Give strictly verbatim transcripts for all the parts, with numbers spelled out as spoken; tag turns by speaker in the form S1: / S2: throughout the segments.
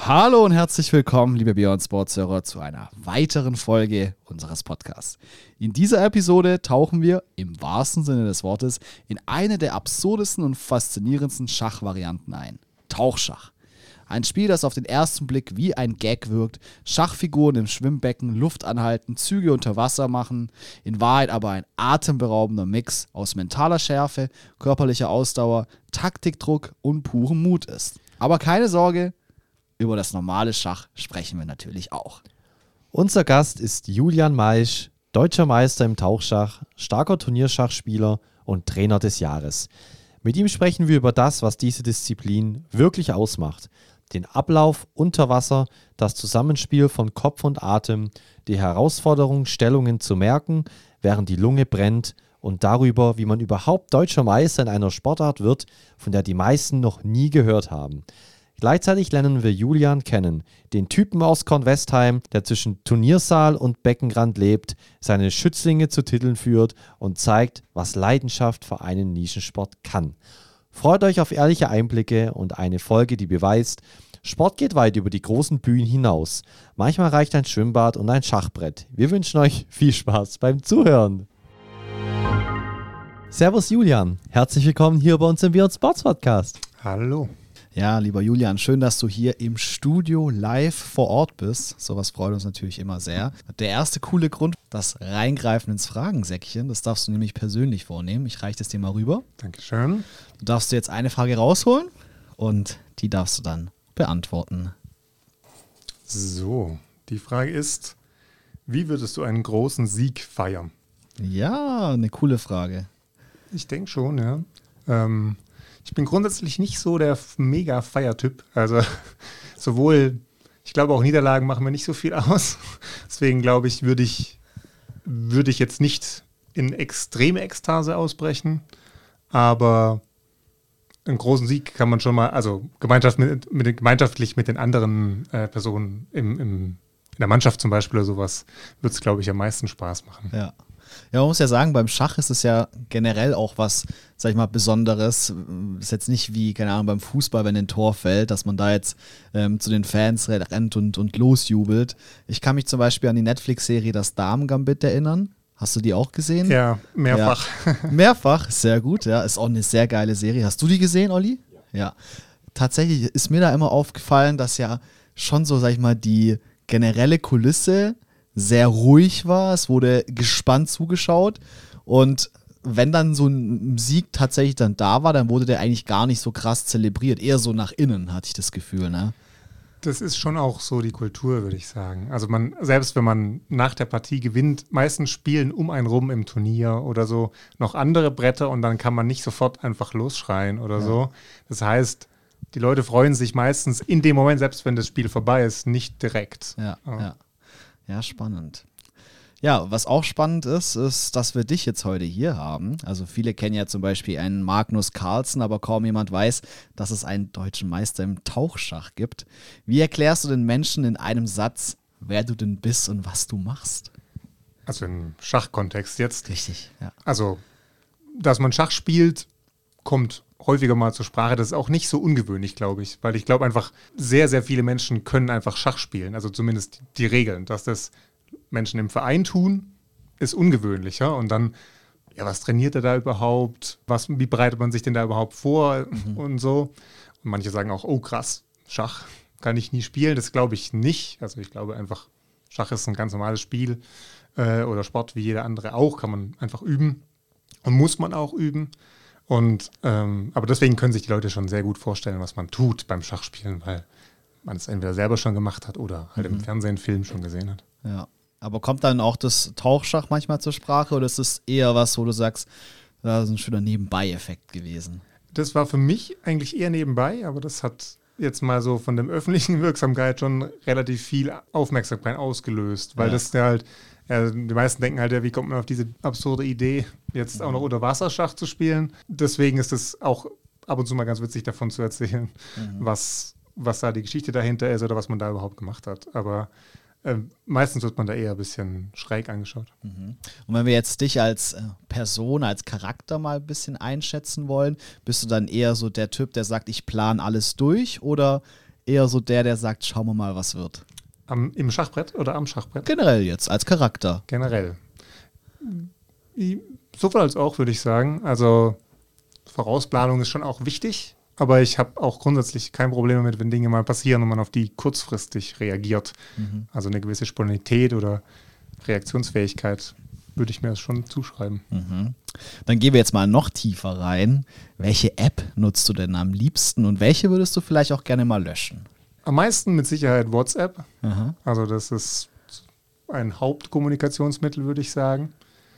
S1: Hallo und herzlich willkommen, liebe Beyond Sports-Hörer, zu einer weiteren Folge unseres Podcasts. In dieser Episode tauchen wir, im wahrsten Sinne des Wortes, in eine der absurdesten und faszinierendsten Schachvarianten ein. Tauchschach. Ein Spiel, das auf den ersten Blick wie ein Gag wirkt, Schachfiguren im Schwimmbecken, Luft anhalten, Züge unter Wasser machen, in Wahrheit aber ein atemberaubender Mix aus mentaler Schärfe, körperlicher Ausdauer, Taktikdruck und purem Mut ist. Aber keine Sorge, über das normale Schach sprechen wir natürlich auch.
S2: Unser Gast ist Julian Maisch, deutscher Meister im Tauchschach, starker Turnierschachspieler und Trainer des Jahres. Mit ihm sprechen wir über das, was diese Disziplin wirklich ausmacht. Den Ablauf unter Wasser, das Zusammenspiel von Kopf und Atem, die Herausforderung, Stellungen zu merken, während die Lunge brennt und darüber, wie man überhaupt deutscher Meister in einer Sportart wird, von der die meisten noch nie gehört haben. Gleichzeitig lernen wir Julian kennen, den Typen aus Kornwestheim, der zwischen Turniersaal und Beckenrand lebt, seine Schützlinge zu Titeln führt und zeigt, was Leidenschaft für einen Nischensport kann. Freut euch auf ehrliche Einblicke und eine Folge, die beweist, Sport geht weit über die großen Bühnen hinaus. Manchmal reicht ein Schwimmbad und ein Schachbrett. Wir wünschen euch viel Spaß beim Zuhören. Servus Julian, herzlich willkommen hier bei uns im Beyond Sports Podcast.
S3: Hallo.
S1: Ja, lieber Julian, schön, dass du hier im Studio live vor Ort bist. Sowas freut uns natürlich immer sehr. Der erste coole Grund, das Reingreifen ins Fragensäckchen, das darfst du nämlich persönlich vornehmen. Ich reiche das dir mal rüber.
S3: Dankeschön.
S1: Du darfst dir jetzt eine Frage rausholen und die darfst du dann beantworten.
S3: So, die Frage ist, wie würdest du einen großen Sieg feiern?
S1: Ja, eine coole Frage.
S3: Ich denke schon, ja. Ähm, Ich bin grundsätzlich nicht so der Mega-Feiertyp. Also sowohl, ich glaube auch Niederlagen machen mir nicht so viel aus. Deswegen glaube ich, würde ich, würde ich jetzt nicht in extreme Ekstase ausbrechen. Aber einen großen Sieg kann man schon mal, also Gemeinschaft mit, mit, gemeinschaftlich mit den anderen äh, Personen im, im, in der Mannschaft zum Beispiel oder sowas, wird es, glaube ich, am meisten Spaß machen.
S1: Ja. Ja, man muss ja sagen, beim Schach ist es ja generell auch was, sag ich mal, Besonderes. Ist jetzt nicht wie, keine Ahnung, beim Fußball, wenn ein Tor fällt, dass man da jetzt ähm, zu den Fans rennt und, und losjubelt. Ich kann mich zum Beispiel an die Netflix-Serie Das Damen-Gambit erinnern. Hast du die auch gesehen?
S3: Ja, mehrfach.
S1: Ja. Mehrfach, sehr gut, ja. Ist auch eine sehr geile Serie. Hast du die gesehen, Olli? Ja. Ja. Tatsächlich ist mir da immer aufgefallen, dass ja schon so, sag ich mal, die generelle Kulisse sehr ruhig war, es wurde gespannt zugeschaut und wenn dann so ein Sieg tatsächlich dann da war, dann wurde der eigentlich gar nicht so krass zelebriert, eher so nach innen, hatte ich das Gefühl, ne?
S3: Das ist schon auch so die Kultur, würde ich sagen. Also man, selbst wenn man nach der Partie gewinnt, meistens spielen um einen rum im Turnier oder so noch andere Bretter und dann kann man nicht sofort einfach losschreien oder ja. so. Das heißt, die Leute freuen sich meistens in dem Moment, selbst wenn das Spiel vorbei ist, nicht direkt.
S1: Ja, ja. ja. Ja, spannend. Ja, was auch spannend ist, ist, dass wir dich jetzt heute hier haben. Also viele kennen ja zum Beispiel einen Magnus Carlsen, aber kaum jemand weiß, dass es einen deutschen Meister im Tauchschach gibt. Wie erklärst du den Menschen in einem Satz, wer du denn bist und was du machst?
S3: Also im Schachkontext jetzt.
S1: Richtig, ja.
S3: Also, dass man Schach spielt, kommt häufiger mal zur Sprache. Das ist auch nicht so ungewöhnlich, glaube ich, weil ich glaube einfach, sehr, sehr viele Menschen können einfach Schach spielen, also zumindest die Regeln. Dass das Menschen im Verein tun, ist ungewöhnlicher und dann, ja, was trainiert er da überhaupt? Was, wie bereitet man sich denn da überhaupt vor mhm. und so? Und manche sagen auch, oh krass, Schach kann ich nie spielen. Das glaube ich nicht. Also ich glaube einfach, Schach ist ein ganz normales Spiel äh, oder Sport wie jeder andere auch, kann man einfach üben und muss man auch üben. Und ähm, aber deswegen können sich die Leute schon sehr gut vorstellen, was man tut beim Schachspielen, weil man es entweder selber schon gemacht hat oder halt mhm. im Fernsehen, Film schon gesehen hat.
S1: Ja, aber kommt dann auch das Tauchschach manchmal zur Sprache oder ist es eher was, wo du sagst, das ist ein schöner Nebenbei-Effekt gewesen?
S3: Das war für mich eigentlich eher nebenbei, aber das hat jetzt mal so von der öffentlichen Wirksamkeit schon relativ viel Aufmerksamkeit ausgelöst, weil ja. das ja halt, ja, die meisten denken halt, ja, wie kommt man auf diese absurde Idee, jetzt auch noch unter Wasserschach zu spielen. Deswegen ist es auch ab und zu mal ganz witzig davon zu erzählen, mhm. was, was da die Geschichte dahinter ist oder was man da überhaupt gemacht hat. Aber äh, meistens wird man da eher ein bisschen schräg angeschaut.
S1: Mhm. Und wenn wir jetzt dich als äh, Person, als Charakter mal ein bisschen einschätzen wollen, bist du dann eher so der Typ, der sagt, ich plane alles durch oder eher so der, der sagt, schauen wir mal, was wird?
S3: Am, Im Schachbrett oder am Schachbrett?
S1: Generell jetzt, als Charakter.
S3: Generell. Sowohl als auch, würde ich sagen. Also Vorausplanung ist schon auch wichtig, aber ich habe auch grundsätzlich kein Problem damit, wenn Dinge mal passieren und man auf die kurzfristig reagiert. Mhm. Also eine gewisse Spontanität oder Reaktionsfähigkeit würde ich mir das schon zuschreiben.
S1: Mhm. Dann gehen wir jetzt mal noch tiefer rein. Welche App nutzt du denn am liebsten und welche würdest du vielleicht auch gerne mal löschen?
S3: Am meisten mit Sicherheit WhatsApp.
S1: Aha.
S3: Also das ist ein Hauptkommunikationsmittel, würde ich sagen.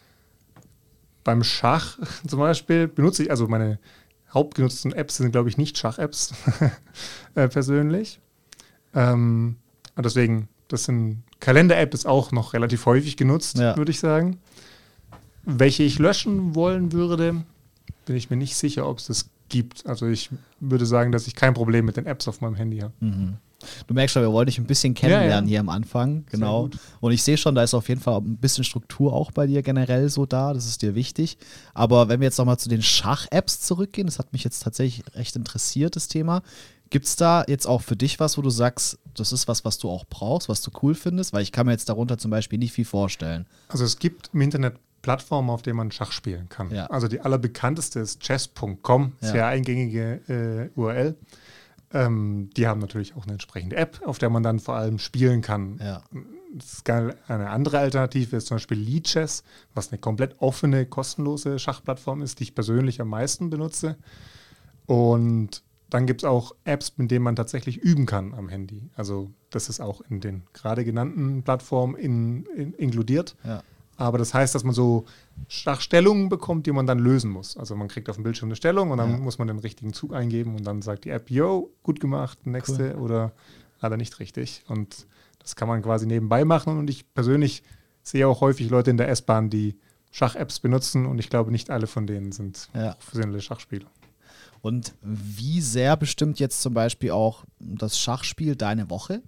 S3: Beim Schach zum Beispiel benutze ich, also meine hauptgenutzten Apps sind, glaube ich, nicht Schach-Apps äh, persönlich. Ähm, und deswegen, das sind Kalender-App ist auch noch relativ häufig genutzt, ja. würde ich sagen. Welche ich löschen wollen würde, bin ich mir nicht sicher, ob es das gibt. Also ich würde sagen, dass ich kein Problem mit den Apps auf meinem Handy habe.
S1: Mhm. Du merkst schon, wir wollen dich ein bisschen kennenlernen ja, ja. hier am Anfang. Genau. Und ich sehe schon, da ist auf jeden Fall ein bisschen Struktur auch bei dir generell so da. Das ist dir wichtig. Aber wenn wir jetzt nochmal zu den Schach-Apps zurückgehen, das hat mich jetzt tatsächlich recht interessiert, das Thema. Gibt es da jetzt auch für dich was, wo du sagst, das ist was, was du auch brauchst, was du cool findest? Weil ich kann mir jetzt darunter zum Beispiel nicht viel vorstellen.
S3: Also es gibt im Internet Plattformen, auf denen man Schach spielen kann.
S1: Ja.
S3: Also die allerbekannteste ist chess punkt com, sehr ja. eingängige äh, U R L. Ähm, die haben natürlich auch eine entsprechende App, auf der man dann vor allem spielen kann.
S1: Ja.
S3: Das ist eine andere Alternative ist zum Beispiel Lichess, was eine komplett offene, kostenlose Schachplattform ist, die ich persönlich am meisten benutze. Und dann gibt es auch Apps, mit denen man tatsächlich üben kann am Handy. Also das ist auch in den gerade genannten Plattformen in, in, inkludiert.
S1: Ja.
S3: Aber das heißt, dass man so Schachstellungen bekommt, die man dann lösen muss. Also man kriegt auf dem Bildschirm eine Stellung und dann ja. muss man den richtigen Zug eingeben und dann sagt die App, yo, gut gemacht, nächste cool. oder leider nicht richtig. Und das kann man quasi nebenbei machen. Und ich persönlich sehe auch häufig Leute in der S-Bahn, die Schach-Apps benutzen und ich glaube, nicht alle von denen sind
S1: ja.
S3: professionelle Schachspieler.
S1: Und wie sehr bestimmt jetzt zum Beispiel auch das Schachspiel deine Woche?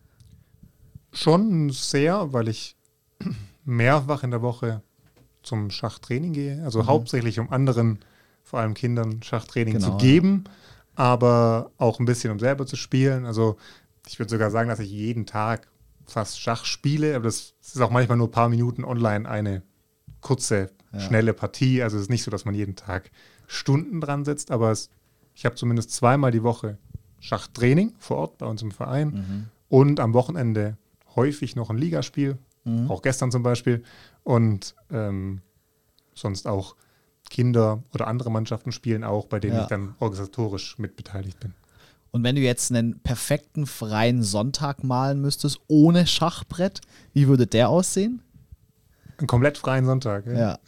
S3: Schon sehr, weil ich mehrfach in der Woche zum Schachtraining gehe. Also mhm. hauptsächlich um anderen, vor allem Kindern, Schachtraining genau, zu geben, ja. aber auch ein bisschen um selber zu spielen. Also ich würde sogar sagen, dass ich jeden Tag fast Schach spiele, aber das ist auch manchmal nur ein paar Minuten online eine kurze, ja. schnelle Partie. Also es ist nicht so, dass man jeden Tag Stunden dran sitzt, aber es, ich habe zumindest zweimal die Woche Schachtraining vor Ort bei uns im Verein mhm. und am Wochenende häufig noch ein Ligaspiel, mhm. auch gestern zum Beispiel und ähm, sonst auch Kinder oder andere Mannschaften spielen auch, bei denen ja. ich dann organisatorisch mitbeteiligt bin.
S1: Und wenn du jetzt einen perfekten freien Sonntag malen müsstest, ohne Schachbrett, wie würde der aussehen?
S3: Einen komplett freien Sonntag. Ja.
S1: ja.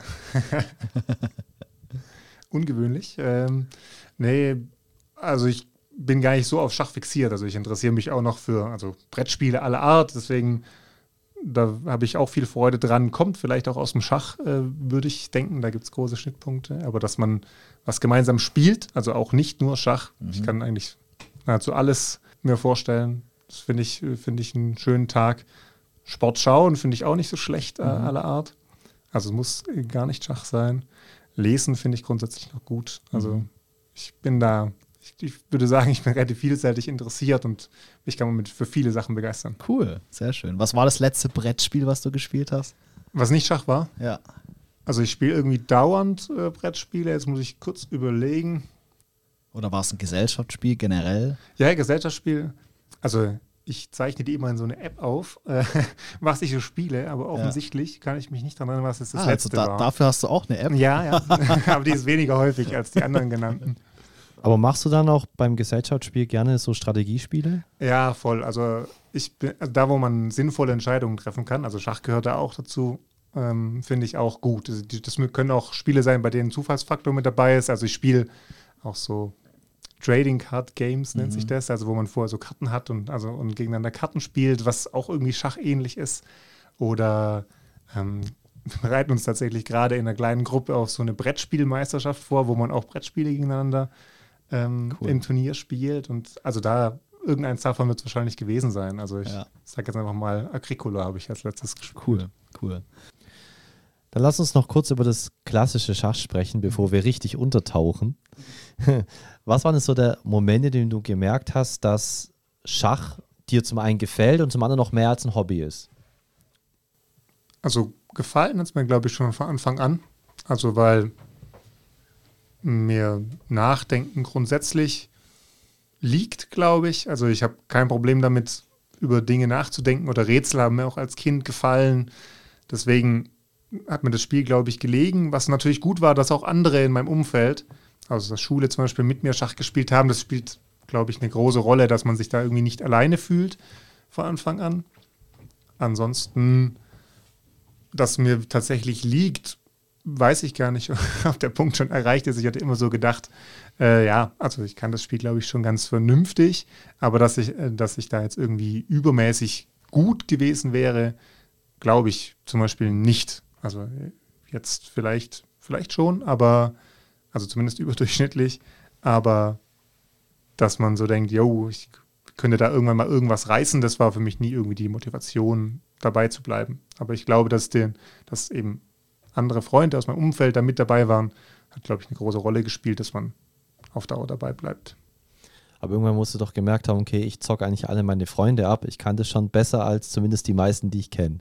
S3: Ungewöhnlich. Ähm, nee, also ich bin gar nicht so auf Schach fixiert. Also ich interessiere mich auch noch für also Brettspiele aller Art. Deswegen, da habe ich auch viel Freude dran. Kommt vielleicht auch aus dem Schach, äh, würde ich denken. Da gibt es große Schnittpunkte. Aber dass man was gemeinsam spielt, also auch nicht nur Schach. Mhm. Ich kann eigentlich nahezu alles mir vorstellen. Das finde ich, find ich einen schönen Tag. Sport schauen finde ich auch nicht so schlecht, äh, mhm. aller Art. Also es muss gar nicht Schach sein. Lesen finde ich grundsätzlich noch gut. Also mhm. ich bin da, ich, ich würde sagen, ich bin relativ vielseitig interessiert und mich kann man mit für viele Sachen begeistern.
S1: Cool, sehr schön. Was war das letzte Brettspiel, was du gespielt hast?
S3: Was nicht Schach war?
S1: Ja.
S3: Also ich spiele irgendwie dauernd äh, Brettspiele. Jetzt muss ich kurz überlegen.
S1: Oder war es ein Gesellschaftsspiel generell?
S3: Ja, Gesellschaftsspiel. Also ich zeichne die immer in so eine App auf, äh, was ich so spiele, aber offensichtlich ja. kann ich mich nicht daran erinnern, was es das ah, letzte also da, war.
S1: Dafür hast du auch eine App?
S3: Ja, ja. Aber die ist weniger häufig als die anderen genannten.
S2: Aber machst du dann auch beim Gesellschaftsspiel gerne so Strategiespiele?
S3: Ja, voll. Also ich bin also da, wo man sinnvolle Entscheidungen treffen kann, also Schach gehört da auch dazu, ähm, finde ich auch gut. Das, das können auch Spiele sein, bei denen Zufallsfaktor mit dabei ist. Also ich spiele auch so Trading Card Games nennt mhm. sich das, also wo man vorher so Karten hat und, also, und gegeneinander Karten spielt, was auch irgendwie schachähnlich ist. Oder ähm, wir bereiten uns tatsächlich gerade in einer kleinen Gruppe auf so eine Brettspielmeisterschaft vor, wo man auch Brettspiele gegeneinander ähm, cool. im Turnier spielt. Und also da, irgendeins davon wird es wahrscheinlich gewesen sein. Also ich ja. sage jetzt einfach mal, Agricola habe ich als letztes gespielt.
S1: Cool, cool.
S2: Dann lass uns noch kurz über das klassische Schach sprechen, bevor wir richtig untertauchen. Was waren es so der Momente, in denen du gemerkt hast, dass Schach dir zum einen gefällt und zum anderen noch mehr als ein Hobby ist?
S3: Also gefallen hat es mir, glaube ich, schon von Anfang an. Also weil mir Nachdenken grundsätzlich liegt, glaube ich. Also ich habe kein Problem damit, über Dinge nachzudenken, oder Rätsel haben mir auch als Kind gefallen. Deswegen hat mir das Spiel, glaube ich, gelegen. Was natürlich gut war, dass auch andere in meinem Umfeld, also der Schule zum Beispiel, mit mir Schach gespielt haben. Das spielt, glaube ich, eine große Rolle, dass man sich da irgendwie nicht alleine fühlt von Anfang an. Ansonsten, dass mir tatsächlich liegt, weiß ich gar nicht, ob der Punkt schon erreicht ist. Ich hatte immer so gedacht, äh, ja, also ich kann das Spiel, glaube ich, schon ganz vernünftig, aber dass ich, äh, dass ich da jetzt irgendwie übermäßig gut gewesen wäre, glaube ich zum Beispiel nicht. Also jetzt vielleicht, vielleicht schon, aber, also zumindest überdurchschnittlich, aber dass man so denkt, yo, ich könnte da irgendwann mal irgendwas reißen, das war für mich nie irgendwie die Motivation, dabei zu bleiben. Aber ich glaube, dass, den, dass eben andere Freunde aus meinem Umfeld da mit dabei waren, hat, glaube ich, eine große Rolle gespielt, dass man auf Dauer dabei bleibt.
S2: Aber irgendwann musst du doch gemerkt haben, okay, ich zocke eigentlich alle meine Freunde ab. Ich kann das schon besser als zumindest die meisten, die ich kenne.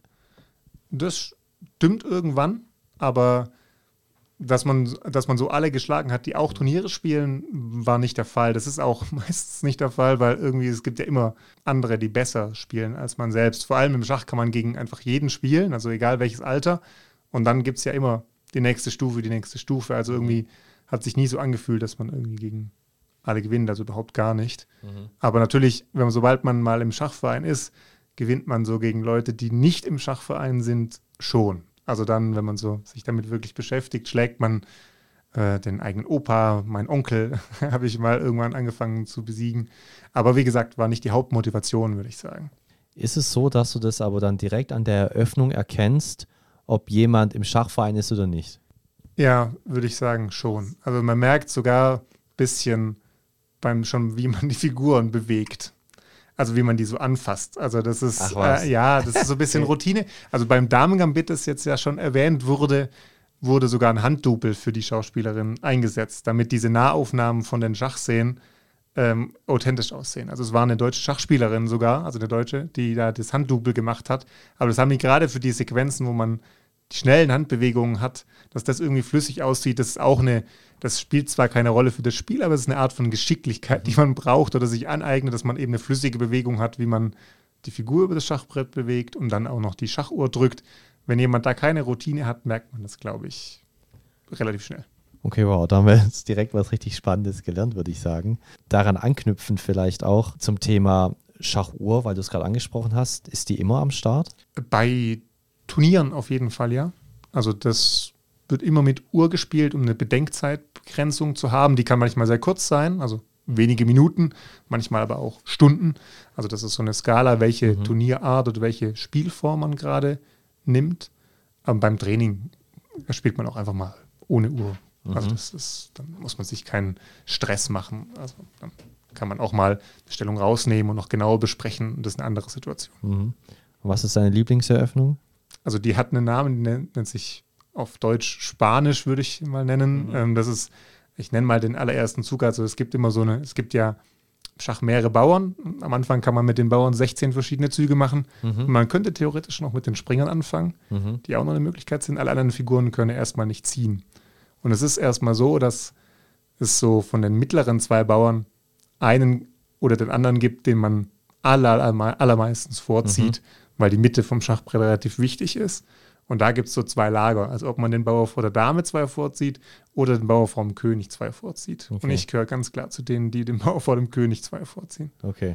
S3: Das stimmt irgendwann, aber dass man, dass man so alle geschlagen hat, die auch Turniere spielen, war nicht der Fall. Das ist auch meistens nicht der Fall, weil irgendwie es gibt ja immer andere, die besser spielen als man selbst. Vor allem im Schach kann man gegen einfach jeden spielen, also egal welches Alter. Und dann gibt es ja immer die nächste Stufe, die nächste Stufe. Also irgendwie hat sich nie so angefühlt, dass man irgendwie gegen alle gewinnt, also überhaupt gar nicht. Mhm. Aber natürlich, wenn man, sobald man mal im Schachverein ist, gewinnt man so gegen Leute, die nicht im Schachverein sind, schon. Also dann, wenn man so sich damit wirklich beschäftigt, schlägt man äh, den eigenen Opa, meinen Onkel, habe ich mal irgendwann angefangen zu besiegen. Aber wie gesagt, war nicht die Hauptmotivation, würde ich sagen.
S2: Ist es so, dass du das aber dann direkt an der Eröffnung erkennst, ob jemand im Schachverein ist oder nicht?
S3: Ja, würde ich sagen, schon. Also man merkt sogar ein bisschen beim schon, wie man die Figuren bewegt. Also wie man die so anfasst. Also das ist, äh, ja, das ist so ein bisschen Routine. Also beim Damengambit, das jetzt ja schon erwähnt wurde, wurde sogar ein Handdouble für die Schauspielerin eingesetzt, damit diese Nahaufnahmen von den Schachszenen ähm, authentisch aussehen. Also es war eine deutsche Schachspielerin sogar, also eine Deutsche, die da das Handdouble gemacht hat. Aber das haben die gerade für die Sequenzen, wo man die schnellen Handbewegungen hat, dass das irgendwie flüssig aussieht. Das ist auch eine, das spielt zwar keine Rolle für das Spiel, aber es ist eine Art von Geschicklichkeit, die man braucht oder sich aneignet, dass man eben eine flüssige Bewegung hat, wie man die Figur über das Schachbrett bewegt und dann auch noch die Schachuhr drückt. Wenn jemand da keine Routine hat, merkt man das, glaube ich, relativ schnell.
S2: Okay, wow, da haben wir jetzt direkt was richtig Spannendes gelernt, würde ich sagen. Daran anknüpfend vielleicht auch zum Thema Schachuhr, weil du es gerade angesprochen hast. Ist die immer am Start?
S3: Bei Turnieren auf jeden Fall, ja. Also das wird immer mit Uhr gespielt, um eine Bedenkzeitbegrenzung zu haben. Die kann manchmal sehr kurz sein, also wenige Minuten, manchmal aber auch Stunden. Also das ist so eine Skala, welche mhm. Turnierart oder welche Spielform man gerade nimmt. Aber beim Training spielt man auch einfach mal ohne Uhr. Mhm. Also das ist, dann muss man sich keinen Stress machen. Also dann kann man auch mal die Stellung rausnehmen und noch genauer besprechen. Das ist eine andere Situation.
S2: Mhm. Und was ist deine Lieblingseröffnung?
S3: Also die hat einen Namen, die nennt, nennt sich auf Deutsch Spanisch, würde ich mal nennen. Mhm. Ähm, das ist, ich nenne mal den allerersten Zug. Also es gibt immer so eine, es gibt ja Schach mehrere Bauern. Am Anfang kann man mit den Bauern sechzehn verschiedene Züge machen. Mhm. Und man könnte theoretisch noch mit den Springern anfangen, mhm. die auch noch eine Möglichkeit sind. Alle anderen Figuren können erstmal nicht ziehen. Und es ist erstmal so, dass es so von den mittleren zwei Bauern einen oder den anderen gibt, den man aller, aller, allermeistens vorzieht, mhm. weil die Mitte vom Schachbrett relativ wichtig ist. Und da gibt es so zwei Lager. Also ob man den Bauer vor der Dame zwei vorzieht oder den Bauer vor dem König zwei vorzieht. Okay. Und ich gehöre ganz klar zu denen, die den Bauer vor dem König zwei vorziehen.
S2: Okay.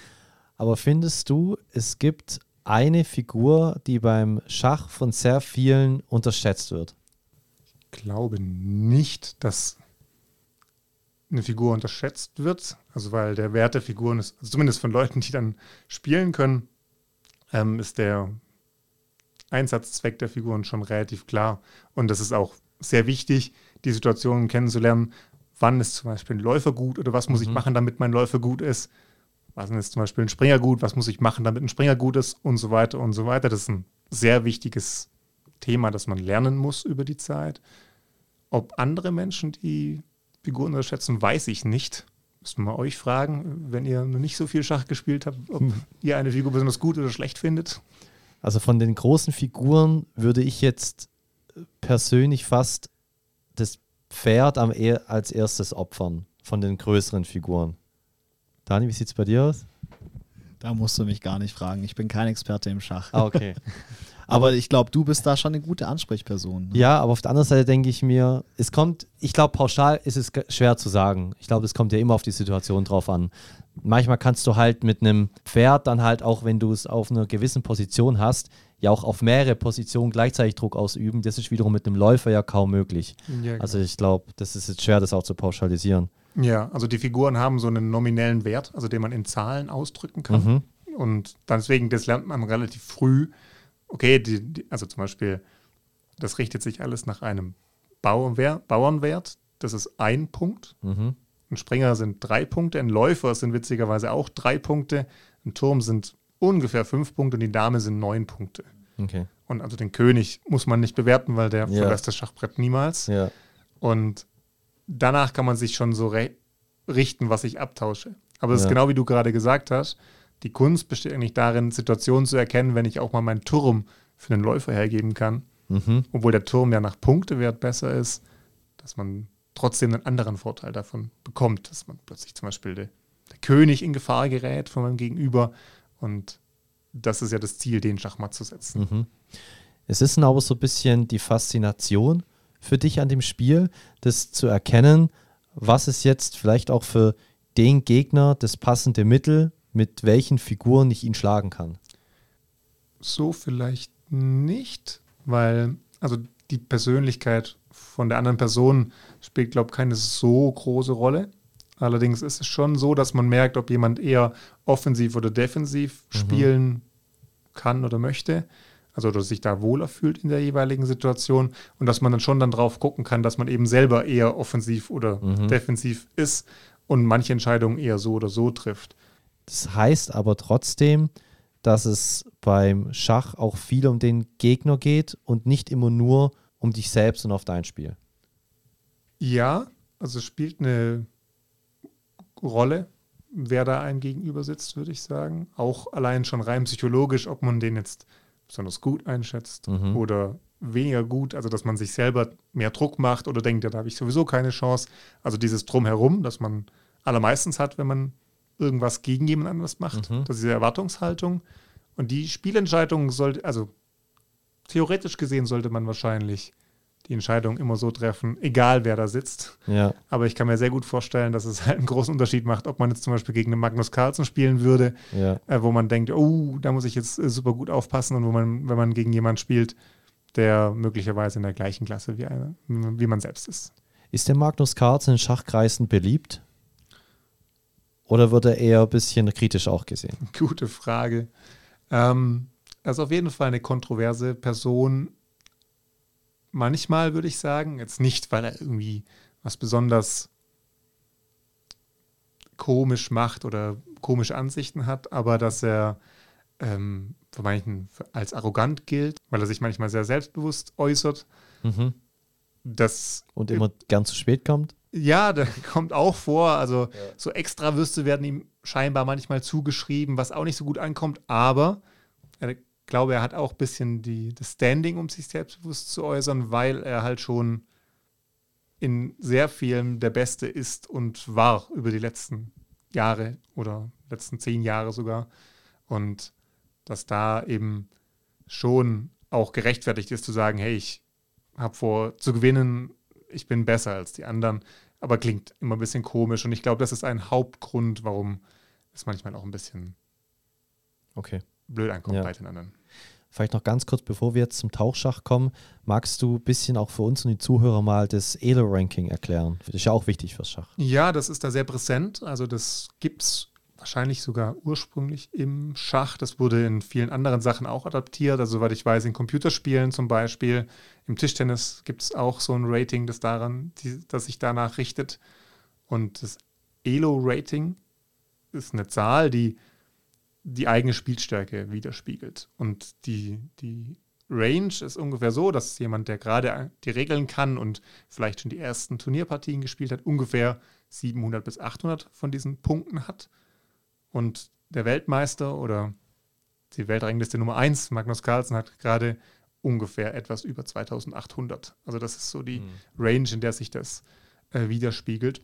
S2: Aber findest du, es gibt eine Figur, die beim Schach von sehr vielen unterschätzt wird?
S3: Ich glaube nicht, dass eine Figur unterschätzt wird. Also weil der Wert der Figuren ist, also zumindest von Leuten, die dann spielen können, ähm, ist der Einsatzzweck der Figuren schon relativ klar. Und das ist auch sehr wichtig, die Situationen kennenzulernen. Wann ist zum Beispiel ein Läufer gut oder was muss mhm. ich machen, damit mein Läufer gut ist? Was ist zum Beispiel ein Springer gut? Was muss ich machen, damit ein Springer gut ist? Und so weiter und so weiter. Das ist ein sehr wichtiges Thema, das man lernen muss über die Zeit. Ob andere Menschen die Figuren unterschätzen, weiß ich nicht. Müssen wir euch fragen, wenn ihr noch nicht so viel Schach gespielt habt, ob ihr eine Figur besonders gut oder schlecht findet.
S2: Also von den großen Figuren würde ich jetzt persönlich fast das Pferd am er- als erstes opfern, von den größeren Figuren. Dani, wie sieht es bei dir aus?
S1: Da musst du mich gar nicht fragen. Ich bin kein Experte im Schach.
S2: Ah, okay.
S1: Aber ich glaube, du bist da schon eine gute Ansprechperson. Ne?
S2: Ja, aber auf der anderen Seite denke ich mir, es kommt, ich glaube, pauschal ist es ge- schwer zu sagen. Ich glaube, es kommt ja immer auf die Situation drauf an. Manchmal kannst du halt mit einem Pferd dann halt auch, wenn du es auf einer gewissen Position hast, ja auch auf mehrere Positionen gleichzeitig Druck ausüben. Das ist wiederum mit einem Läufer ja kaum möglich.
S3: Ja, genau.
S2: Also ich glaube, das ist jetzt schwer, das auch zu pauschalisieren.
S3: Ja, also die Figuren haben so einen nominellen Wert, also den man in Zahlen ausdrücken kann.
S2: Mhm.
S3: Und deswegen, das lernt man relativ früh. Okay, die, die, also zum Beispiel, das richtet sich alles nach einem Bauernwer- Bauernwert. Das ist ein Punkt.
S2: Mhm.
S3: Ein Springer sind drei Punkte, ein Läufer sind witzigerweise auch drei Punkte, ein Turm sind ungefähr fünf Punkte und die Dame sind neun Punkte.
S2: Okay.
S3: Und also den König muss man nicht bewerten, weil der
S2: Ja.
S3: verlässt das Schachbrett niemals.
S2: Ja.
S3: Und danach kann man sich schon so re- richten, was ich abtausche. Aber es
S2: Ja.
S3: ist genau wie du gerade gesagt hast, die Kunst besteht eigentlich darin, Situationen zu erkennen, wenn ich auch mal meinen Turm für einen Läufer hergeben kann,
S2: Mhm.
S3: obwohl der Turm ja nach Punktewert besser ist, dass man trotzdem einen anderen Vorteil davon bekommt, dass man plötzlich zum Beispiel der, der König in Gefahr gerät von meinem Gegenüber und das ist ja das Ziel, den Schachmatt zu setzen.
S2: Mhm. Es ist dann aber so ein bisschen die Faszination für dich an dem Spiel, das zu erkennen, was ist jetzt vielleicht auch für den Gegner das passende Mittel, mit welchen Figuren ich ihn schlagen kann.
S3: So vielleicht nicht, weil also die Persönlichkeit von der anderen Person spielt, glaube ich, keine so große Rolle. Allerdings ist es schon so, dass man merkt, ob jemand eher offensiv oder defensiv
S2: Mhm.
S3: spielen kann oder möchte. Also oder sich da wohler fühlt in der jeweiligen Situation und dass man dann schon dann drauf gucken kann, dass man eben selber eher offensiv oder
S2: Mhm.
S3: defensiv ist und manche Entscheidungen eher so oder so trifft.
S2: Das heißt aber trotzdem, dass es beim Schach auch viel um den Gegner geht und nicht immer nur um dich selbst und auf dein Spiel.
S3: Ja, also es spielt eine Rolle, wer da einem gegenüber sitzt, würde ich sagen. Auch allein schon rein psychologisch, ob man den jetzt besonders gut einschätzt
S2: Mhm.
S3: oder weniger gut, also dass man sich selber mehr Druck macht oder denkt, ja, da habe ich sowieso keine Chance. Also dieses Drumherum, das man allermeistens hat, wenn man irgendwas gegen jemand anderes macht.
S2: Mhm.
S3: Das ist diese Erwartungshaltung. Und die Spielentscheidung sollte, also theoretisch gesehen sollte man wahrscheinlich die Entscheidung immer so treffen, egal wer da sitzt.
S2: Ja.
S3: Aber ich kann mir sehr gut vorstellen, dass es halt einen großen Unterschied macht, ob man jetzt zum Beispiel gegen einen Magnus Carlsen spielen würde,
S2: Ja.
S3: äh, wo man denkt, oh, da muss ich jetzt äh, super gut aufpassen und wo man, wenn man gegen jemanden spielt, der möglicherweise in der gleichen Klasse wie, eine, wie man selbst ist.
S2: Ist der Magnus Carlsen in Schachkreisen beliebt? Oder wird er eher ein bisschen kritisch auch gesehen?
S3: Gute Frage. Ähm, er ist auf jeden Fall eine kontroverse Person. Manchmal würde ich sagen, jetzt nicht, weil er irgendwie was besonders komisch macht oder komische Ansichten hat, aber dass er ähm, für manchen als arrogant gilt, weil er sich manchmal sehr selbstbewusst äußert.
S2: Mhm.
S3: Das
S2: Und immer gern zu spät kommt?
S3: Ja, das kommt auch vor. Also so Extrawürste werden ihm scheinbar manchmal zugeschrieben, was auch nicht so gut ankommt. Aber ich glaube, er hat auch ein bisschen die, das Standing, um sich selbstbewusst zu äußern, weil er halt schon in sehr vielen der Beste ist und war über die letzten Jahre oder letzten zehn Jahre sogar. Und dass da eben schon auch gerechtfertigt ist zu sagen, hey, ich habe vor zu gewinnen, ich bin besser als die anderen, aber klingt immer ein bisschen komisch und ich glaube, das ist ein Hauptgrund, warum es manchmal auch ein bisschen
S2: Okay.
S3: blöd ankommt
S2: Ja.
S3: bei den anderen.
S2: Vielleicht noch ganz kurz, bevor wir jetzt zum Tauchschach kommen, magst du ein bisschen auch für uns und die Zuhörer mal das E L O-Ranking erklären? Das ist ja auch wichtig fürs Schach.
S3: Ja, das ist da sehr präsent, also das gibt es wahrscheinlich sogar ursprünglich im Schach. Das wurde in vielen anderen Sachen auch adaptiert, also soweit ich weiß, in Computerspielen zum Beispiel. Im Tischtennis gibt es auch so ein Rating, das daran, die, das sich danach richtet. Und das E L O-Rating ist eine Zahl, die die eigene Spielstärke widerspiegelt. Und die, die Range ist ungefähr so, dass jemand, der gerade die Regeln kann und vielleicht schon die ersten Turnierpartien gespielt hat, ungefähr siebenhundert bis achthundert von diesen Punkten hat. Und der Weltmeister oder die Weltrangliste Nummer eins, Magnus Carlsen, hat gerade ungefähr etwas über zweitausendachthundert. Also das ist so die mhm. Range, in der sich das äh, widerspiegelt.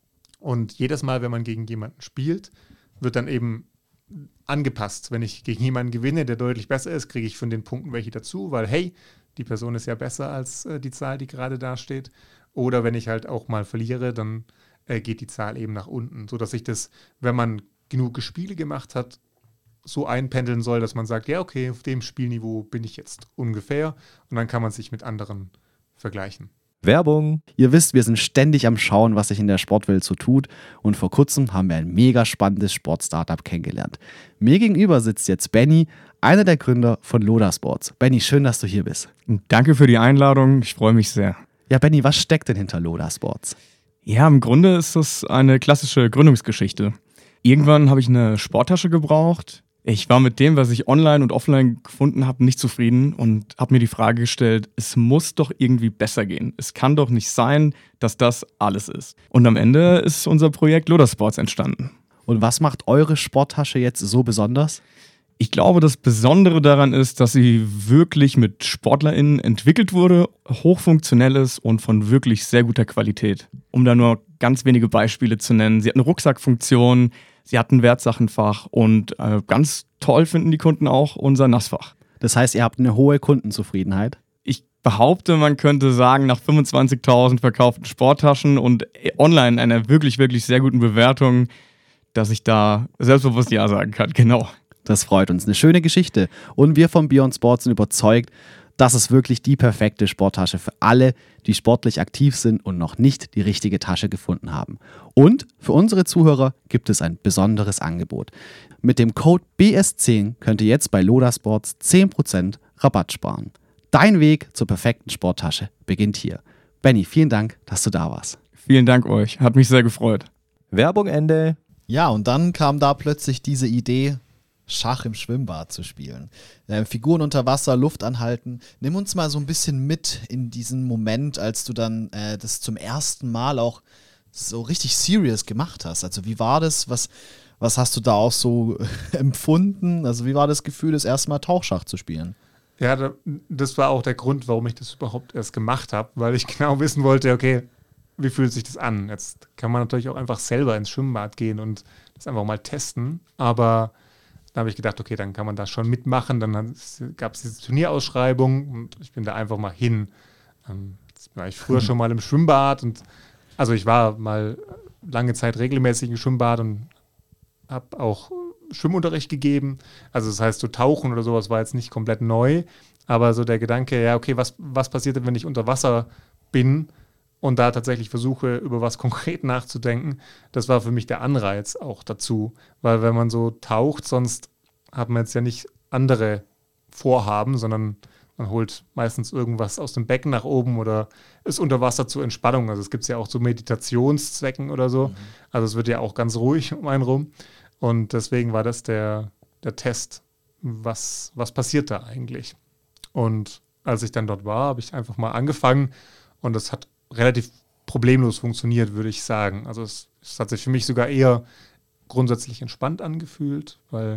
S3: Und jedes Mal, wenn man gegen jemanden spielt, wird dann eben angepasst. Wenn ich gegen jemanden gewinne, der deutlich besser ist, kriege ich von den Punkten welche dazu, weil hey, die Person ist ja besser als äh, die Zahl, die gerade da steht. Oder wenn ich halt auch mal verliere, dann äh, geht die Zahl eben nach unten, sodass sich das, wenn man genug Spiele gemacht hat, so einpendeln soll, dass man sagt, ja okay, auf dem Spielniveau bin ich jetzt ungefähr und dann kann man sich mit anderen vergleichen.
S2: Werbung.
S1: Ihr wisst, wir sind ständig am Schauen, was sich in der Sportwelt so tut und vor kurzem haben wir ein mega spannendes Sport-Startup kennengelernt. Mir gegenüber sitzt jetzt Benny, einer der Gründer von Loda Sports. Benny, schön, dass du hier bist.
S4: Danke für die Einladung, ich freue mich sehr.
S1: Ja, Benny, was steckt denn hinter Loda Sports?
S4: Ja, im Grunde ist das eine klassische Gründungsgeschichte. Irgendwann habe ich eine Sporttasche gebraucht. Ich war mit dem, was ich online und offline gefunden habe, nicht zufrieden und habe mir die Frage gestellt, es muss doch irgendwie besser gehen. Es kann doch nicht sein, dass das alles ist. Und am Ende ist unser Projekt Loda Sports entstanden.
S1: Und was macht eure Sporttasche jetzt so besonders?
S4: Ich glaube, das Besondere daran ist, dass sie wirklich mit SportlerInnen entwickelt wurde, hochfunktionell ist und von wirklich sehr guter Qualität. Um da nur ganz wenige Beispiele zu nennen. Sie hat eine Rucksackfunktion, sie hat ein Wertsachenfach und äh, ganz toll finden die Kunden auch unser Nassfach.
S1: Das heißt, ihr habt eine hohe Kundenzufriedenheit?
S4: Ich behaupte, man könnte sagen, nach fünfundzwanzigtausend verkauften Sporttaschen und online einer wirklich, wirklich sehr guten Bewertung, dass ich da selbstbewusst Ja sagen kann, genau.
S1: Das freut uns. Eine schöne Geschichte. Und wir von Beyond Sports sind überzeugt, das ist wirklich die perfekte Sporttasche für alle, die sportlich aktiv sind und noch nicht die richtige Tasche gefunden haben. Und für unsere Zuhörer gibt es ein besonderes Angebot. Mit dem Code B S zehn könnt ihr jetzt bei Loda Sports zehn Prozent Rabatt sparen. Dein Weg zur perfekten Sporttasche beginnt hier. Benny, vielen Dank, dass du da warst.
S4: Vielen Dank euch, hat mich sehr gefreut.
S2: Werbung Ende.
S1: Ja, und dann kam da plötzlich diese Idee, Schach im Schwimmbad zu spielen. Äh, Figuren unter Wasser, Luft anhalten. Nimm uns mal so ein bisschen mit in diesen Moment, als du dann äh, das zum ersten Mal auch so richtig serious gemacht hast. Also wie war das? Was, was hast du da auch so empfunden? Also wie war das Gefühl, das erste Mal Tauchschach zu spielen?
S3: Ja, da, das war auch der Grund, warum ich das überhaupt erst gemacht habe, weil ich genau wissen wollte, okay, wie fühlt sich das an? Jetzt kann man natürlich auch einfach selber ins Schwimmbad gehen und das einfach mal testen, aber da habe ich gedacht, okay, dann kann man da schon mitmachen. Dann gab es diese Turnierausschreibung und ich bin da einfach mal hin. Ähm, jetzt war ich früher schon mal im Schwimmbad und also ich war mal lange Zeit regelmäßig im Schwimmbad und habe auch Schwimmunterricht gegeben. Also das heißt, so Tauchen oder sowas war jetzt nicht komplett neu, aber so der Gedanke, ja okay, was, was passiert denn, wenn ich unter Wasser bin und da tatsächlich versuche, über was konkret nachzudenken, das war für mich der Anreiz auch dazu. Weil wenn man so taucht, sonst hat man jetzt ja nicht andere Vorhaben, sondern man holt meistens irgendwas aus dem Becken nach oben oder ist unter Wasser zur Entspannung. Also es gibt ja auch so Meditationszwecken oder so. Mhm. Also es wird ja auch ganz ruhig um einen rum. Und deswegen war das der, der Test, was, was passiert da eigentlich. Und als ich dann dort war, habe ich einfach mal angefangen und das hat relativ problemlos funktioniert, würde ich sagen. Also es, es hat sich für mich sogar eher grundsätzlich entspannt angefühlt, weil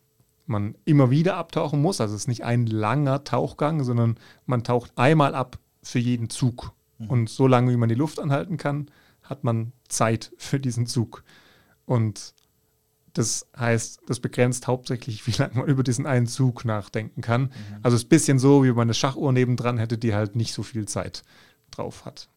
S3: man immer wieder abtauchen muss. Also es ist nicht ein langer Tauchgang, sondern man taucht einmal ab für jeden Zug. Mhm. Und so lange, wie man die Luft anhalten kann, hat man Zeit für diesen Zug. Und das heißt, das begrenzt hauptsächlich, wie lange man über diesen einen Zug nachdenken kann. Mhm. Also es ist ein bisschen so, wie man eine Schachuhr nebendran hätte, die halt nicht so viel Zeit drauf hat.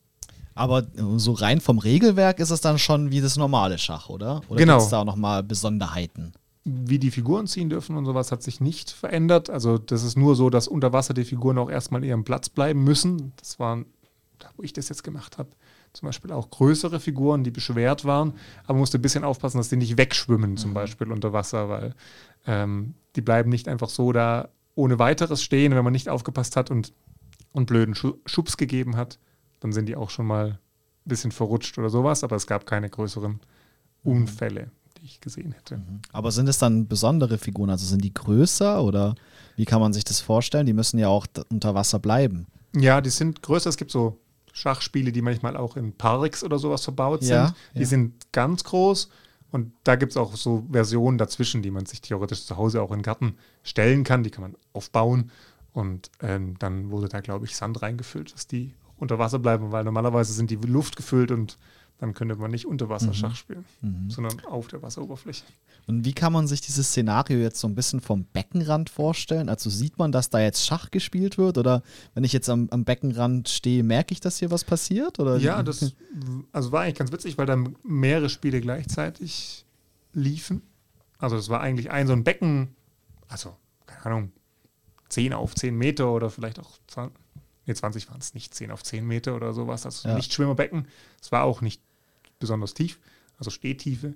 S1: Aber so rein vom Regelwerk ist es dann schon wie das normale Schach, oder? Oder
S3: genau.
S1: Gibt es da auch nochmal Besonderheiten?
S3: Wie die Figuren ziehen dürfen und sowas hat sich nicht verändert. Also das ist nur so, dass unter Wasser die Figuren auch erstmal in ihrem Platz bleiben müssen. Das waren, wo ich das jetzt gemacht habe, zum Beispiel auch größere Figuren, die beschwert waren. Aber man musste ein bisschen aufpassen, dass die nicht wegschwimmen, mhm. zum Beispiel unter Wasser, weil ähm, die bleiben nicht einfach so da ohne weiteres stehen, wenn man nicht aufgepasst hat und und blöden Schubs gegeben hat, dann sind die auch schon mal ein bisschen verrutscht oder sowas, aber es gab keine größeren Unfälle, die ich gesehen hätte.
S1: Aber sind es dann besondere Figuren, also sind die größer oder wie kann man sich das vorstellen? Die müssen ja auch unter Wasser bleiben.
S3: Ja, die sind größer, es gibt so Schachspiele, die manchmal auch in Parks oder sowas verbaut sind.
S1: Ja,
S3: die
S1: ja.
S3: sind ganz groß und da gibt es auch so Versionen dazwischen, die man sich theoretisch zu Hause auch in den Garten stellen kann. Die kann man aufbauen und ähm, dann wurde da, glaube ich, Sand reingefüllt, dass die unter Wasser bleiben, weil normalerweise sind die Luft gefüllt und dann könnte man nicht unter Wasser
S1: Mhm.
S3: Schach spielen,
S1: Mhm.
S3: sondern auf der Wasseroberfläche.
S1: Und wie kann man sich dieses Szenario jetzt so ein bisschen vom Beckenrand vorstellen? Also sieht man, dass da jetzt Schach gespielt wird? Oder wenn ich jetzt am, am Beckenrand stehe, merke ich, dass hier was passiert? Oder?
S3: Ja, das also war eigentlich ganz witzig, weil dann mehrere Spiele gleichzeitig liefen. Also es war eigentlich ein so ein Becken, also keine Ahnung, zehn auf zehn Meter oder vielleicht auch zwanzig, nee, zwanzig waren es nicht, zehn auf zehn Meter oder sowas. Also
S1: Ja.
S3: nicht Schwimmerbecken. Es war auch nicht besonders tief, also Stehtiefe.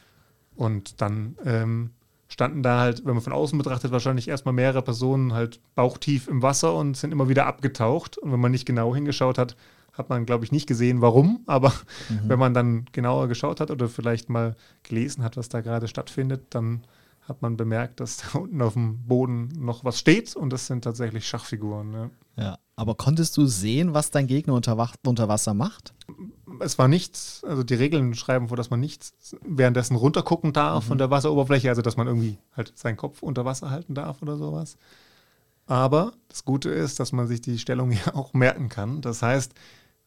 S3: Und dann ähm, standen da halt, wenn man von außen betrachtet, wahrscheinlich erstmal mehrere Personen halt bauchtief im Wasser und sind immer wieder abgetaucht. Und wenn man nicht genau hingeschaut hat, hat man, glaube ich, nicht gesehen, warum. Aber
S1: Mhm.
S3: wenn man dann genauer geschaut hat oder vielleicht mal gelesen hat, was da gerade stattfindet, dann hat man bemerkt, dass da unten auf dem Boden noch was steht. Und das sind tatsächlich Schachfiguren. Ja.
S1: Ja. Aber konntest du sehen, was dein Gegner unter, Wach- unter Wasser macht?
S3: Es war nichts, also die Regeln schreiben vor, dass man nicht währenddessen runtergucken darf
S1: Mhm.
S3: von der Wasseroberfläche, also dass man irgendwie halt seinen Kopf unter Wasser halten darf oder sowas. Aber das Gute ist, dass man sich die Stellung ja auch merken kann. Das heißt,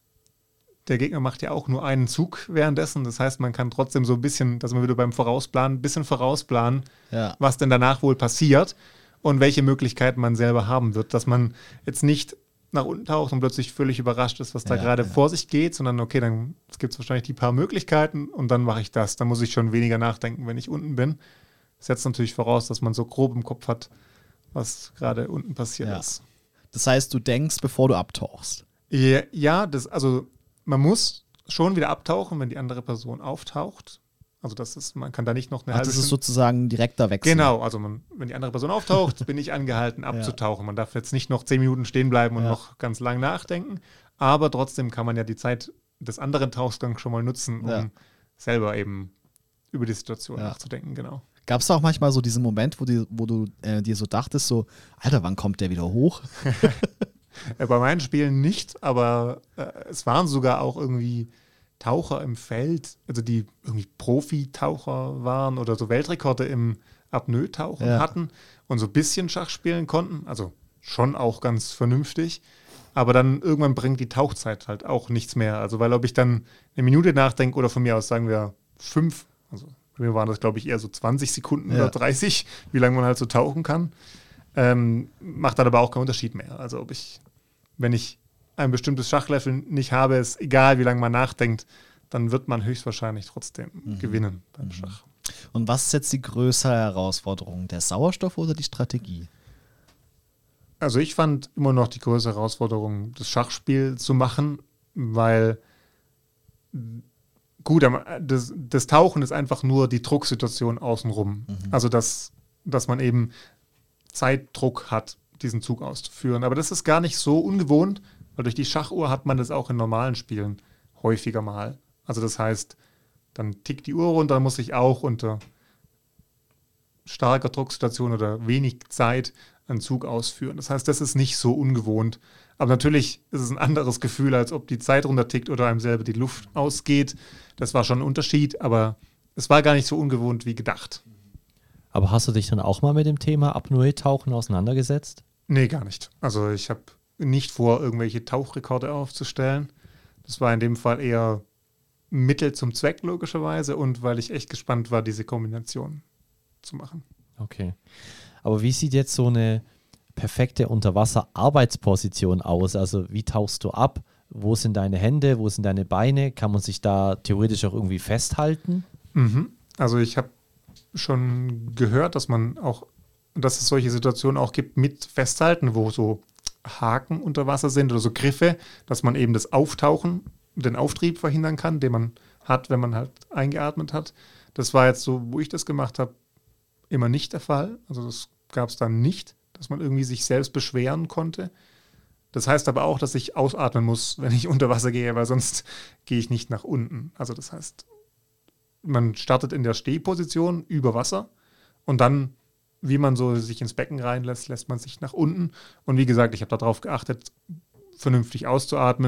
S3: der Gegner macht ja auch nur einen Zug währenddessen. Das heißt, man kann trotzdem so ein bisschen, dass man wieder beim Vorausplanen, ein bisschen vorausplanen,
S1: Ja.
S3: was denn danach wohl passiert und welche Möglichkeiten man selber haben wird. Dass man jetzt nicht nach unten taucht und plötzlich völlig überrascht ist, was da
S1: Ja,
S3: gerade
S1: ja.
S3: vor sich geht, sondern okay, dann gibt es wahrscheinlich die paar Möglichkeiten und dann mache ich das. Dann muss ich schon weniger nachdenken, wenn ich unten bin. Das setzt natürlich voraus, dass man so grob im Kopf hat, was gerade unten passiert
S1: Ja.
S3: ist.
S1: Das heißt, du denkst, bevor du abtauchst.
S3: Ja, ja, das, also man muss schon wieder abtauchen, wenn die andere Person auftaucht. Also das ist, man kann da nicht noch eine
S1: Ach,
S3: halbe
S1: das ist
S3: Stunde.
S1: sozusagen ein direkter Wechsel.
S3: Genau, also man, wenn die andere Person auftaucht, bin ich angehalten abzutauchen. Man darf jetzt nicht noch zehn Minuten stehen bleiben und
S1: Ja.
S3: noch ganz lang nachdenken. Aber trotzdem kann man ja die Zeit des anderen Tauchgangs schon mal nutzen, um
S1: Ja.
S3: selber eben über die Situation
S1: Ja.
S3: nachzudenken. Genau.
S1: Gab es auch manchmal so diesen Moment, wo, die, wo du äh, dir so dachtest, so, Alter, wann kommt der wieder hoch?
S3: Äh, bei meinen Spielen nicht, aber äh, es waren sogar auch irgendwie Taucher im Feld, also die irgendwie Profi-Taucher waren oder so Weltrekorde im Apnoe-Tauchen
S1: Ja.
S3: hatten und so ein bisschen Schach spielen konnten, also schon auch ganz vernünftig, aber dann irgendwann bringt die Tauchzeit halt auch nichts mehr, also weil ob ich dann eine Minute nachdenke oder von mir aus sagen wir fünf, also bei mir waren das glaube ich eher so zwanzig Sekunden
S1: Ja.
S3: oder dreißig, wie lange man halt so tauchen kann, ähm, macht dann aber auch keinen Unterschied mehr, also ob ich, wenn ich ein bestimmtes Schachlevel nicht habe, ist egal, wie lange man nachdenkt, dann wird man höchstwahrscheinlich trotzdem
S1: Mhm.
S3: gewinnen beim Schach.
S1: Und was ist jetzt die größere Herausforderung? Der Sauerstoff oder die Strategie?
S3: Also ich fand immer noch die größte Herausforderung, das Schachspiel zu machen, weil gut, am- das, das Tauchen ist einfach nur die Drucksituation außenrum. Also dass, dass man eben Zeitdruck hat, diesen Zug auszuführen. Aber das ist gar nicht so ungewohnt, weil durch die Schachuhr hat man das auch in normalen Spielen häufiger mal. Also das heißt, dann tickt die Uhr runter, dann muss ich auch unter starker Drucksituation oder wenig Zeit einen Zug ausführen. Das heißt, das ist nicht so ungewohnt. Aber natürlich ist es ein anderes Gefühl, als ob die Zeit runtertickt oder einem selber die Luft ausgeht. Das war schon ein Unterschied, aber es war gar nicht so ungewohnt wie gedacht.
S2: Aber hast du dich dann auch mal mit dem Thema Apnoe-Tauchen auseinandergesetzt?
S3: Nee, gar nicht. Also ich habe nicht vor, irgendwelche Tauchrekorde aufzustellen. Das war in dem Fall eher Mittel zum Zweck, logischerweise, und weil ich echt gespannt war, diese Kombination zu machen.
S2: Okay. Aber wie sieht jetzt so eine perfekte Unterwasser-Arbeitsposition aus? Also wie tauchst du ab? Wo sind deine Hände? Wo sind deine Beine? Kann man sich da theoretisch auch irgendwie festhalten?
S3: Mhm. Also ich habe schon gehört, dass man auch, dass es solche Situationen auch gibt mit Festhalten, wo so Haken unter Wasser sind oder so Griffe, dass man eben das Auftauchen, den Auftrieb verhindern kann, den man hat, wenn man halt eingeatmet hat. Das war jetzt so, wo ich das gemacht habe, immer nicht der Fall. Also das gab es dann nicht, dass man irgendwie sich selbst beschweren konnte. Das heißt aber auch, dass ich ausatmen muss, wenn ich unter Wasser gehe, weil sonst gehe ich nicht nach unten. Also das heißt, man startet in der Stehposition über Wasser und dann, wie man so sich ins Becken reinlässt, lässt man sich nach unten. Und wie gesagt, ich habe darauf geachtet, vernünftig auszuatmen,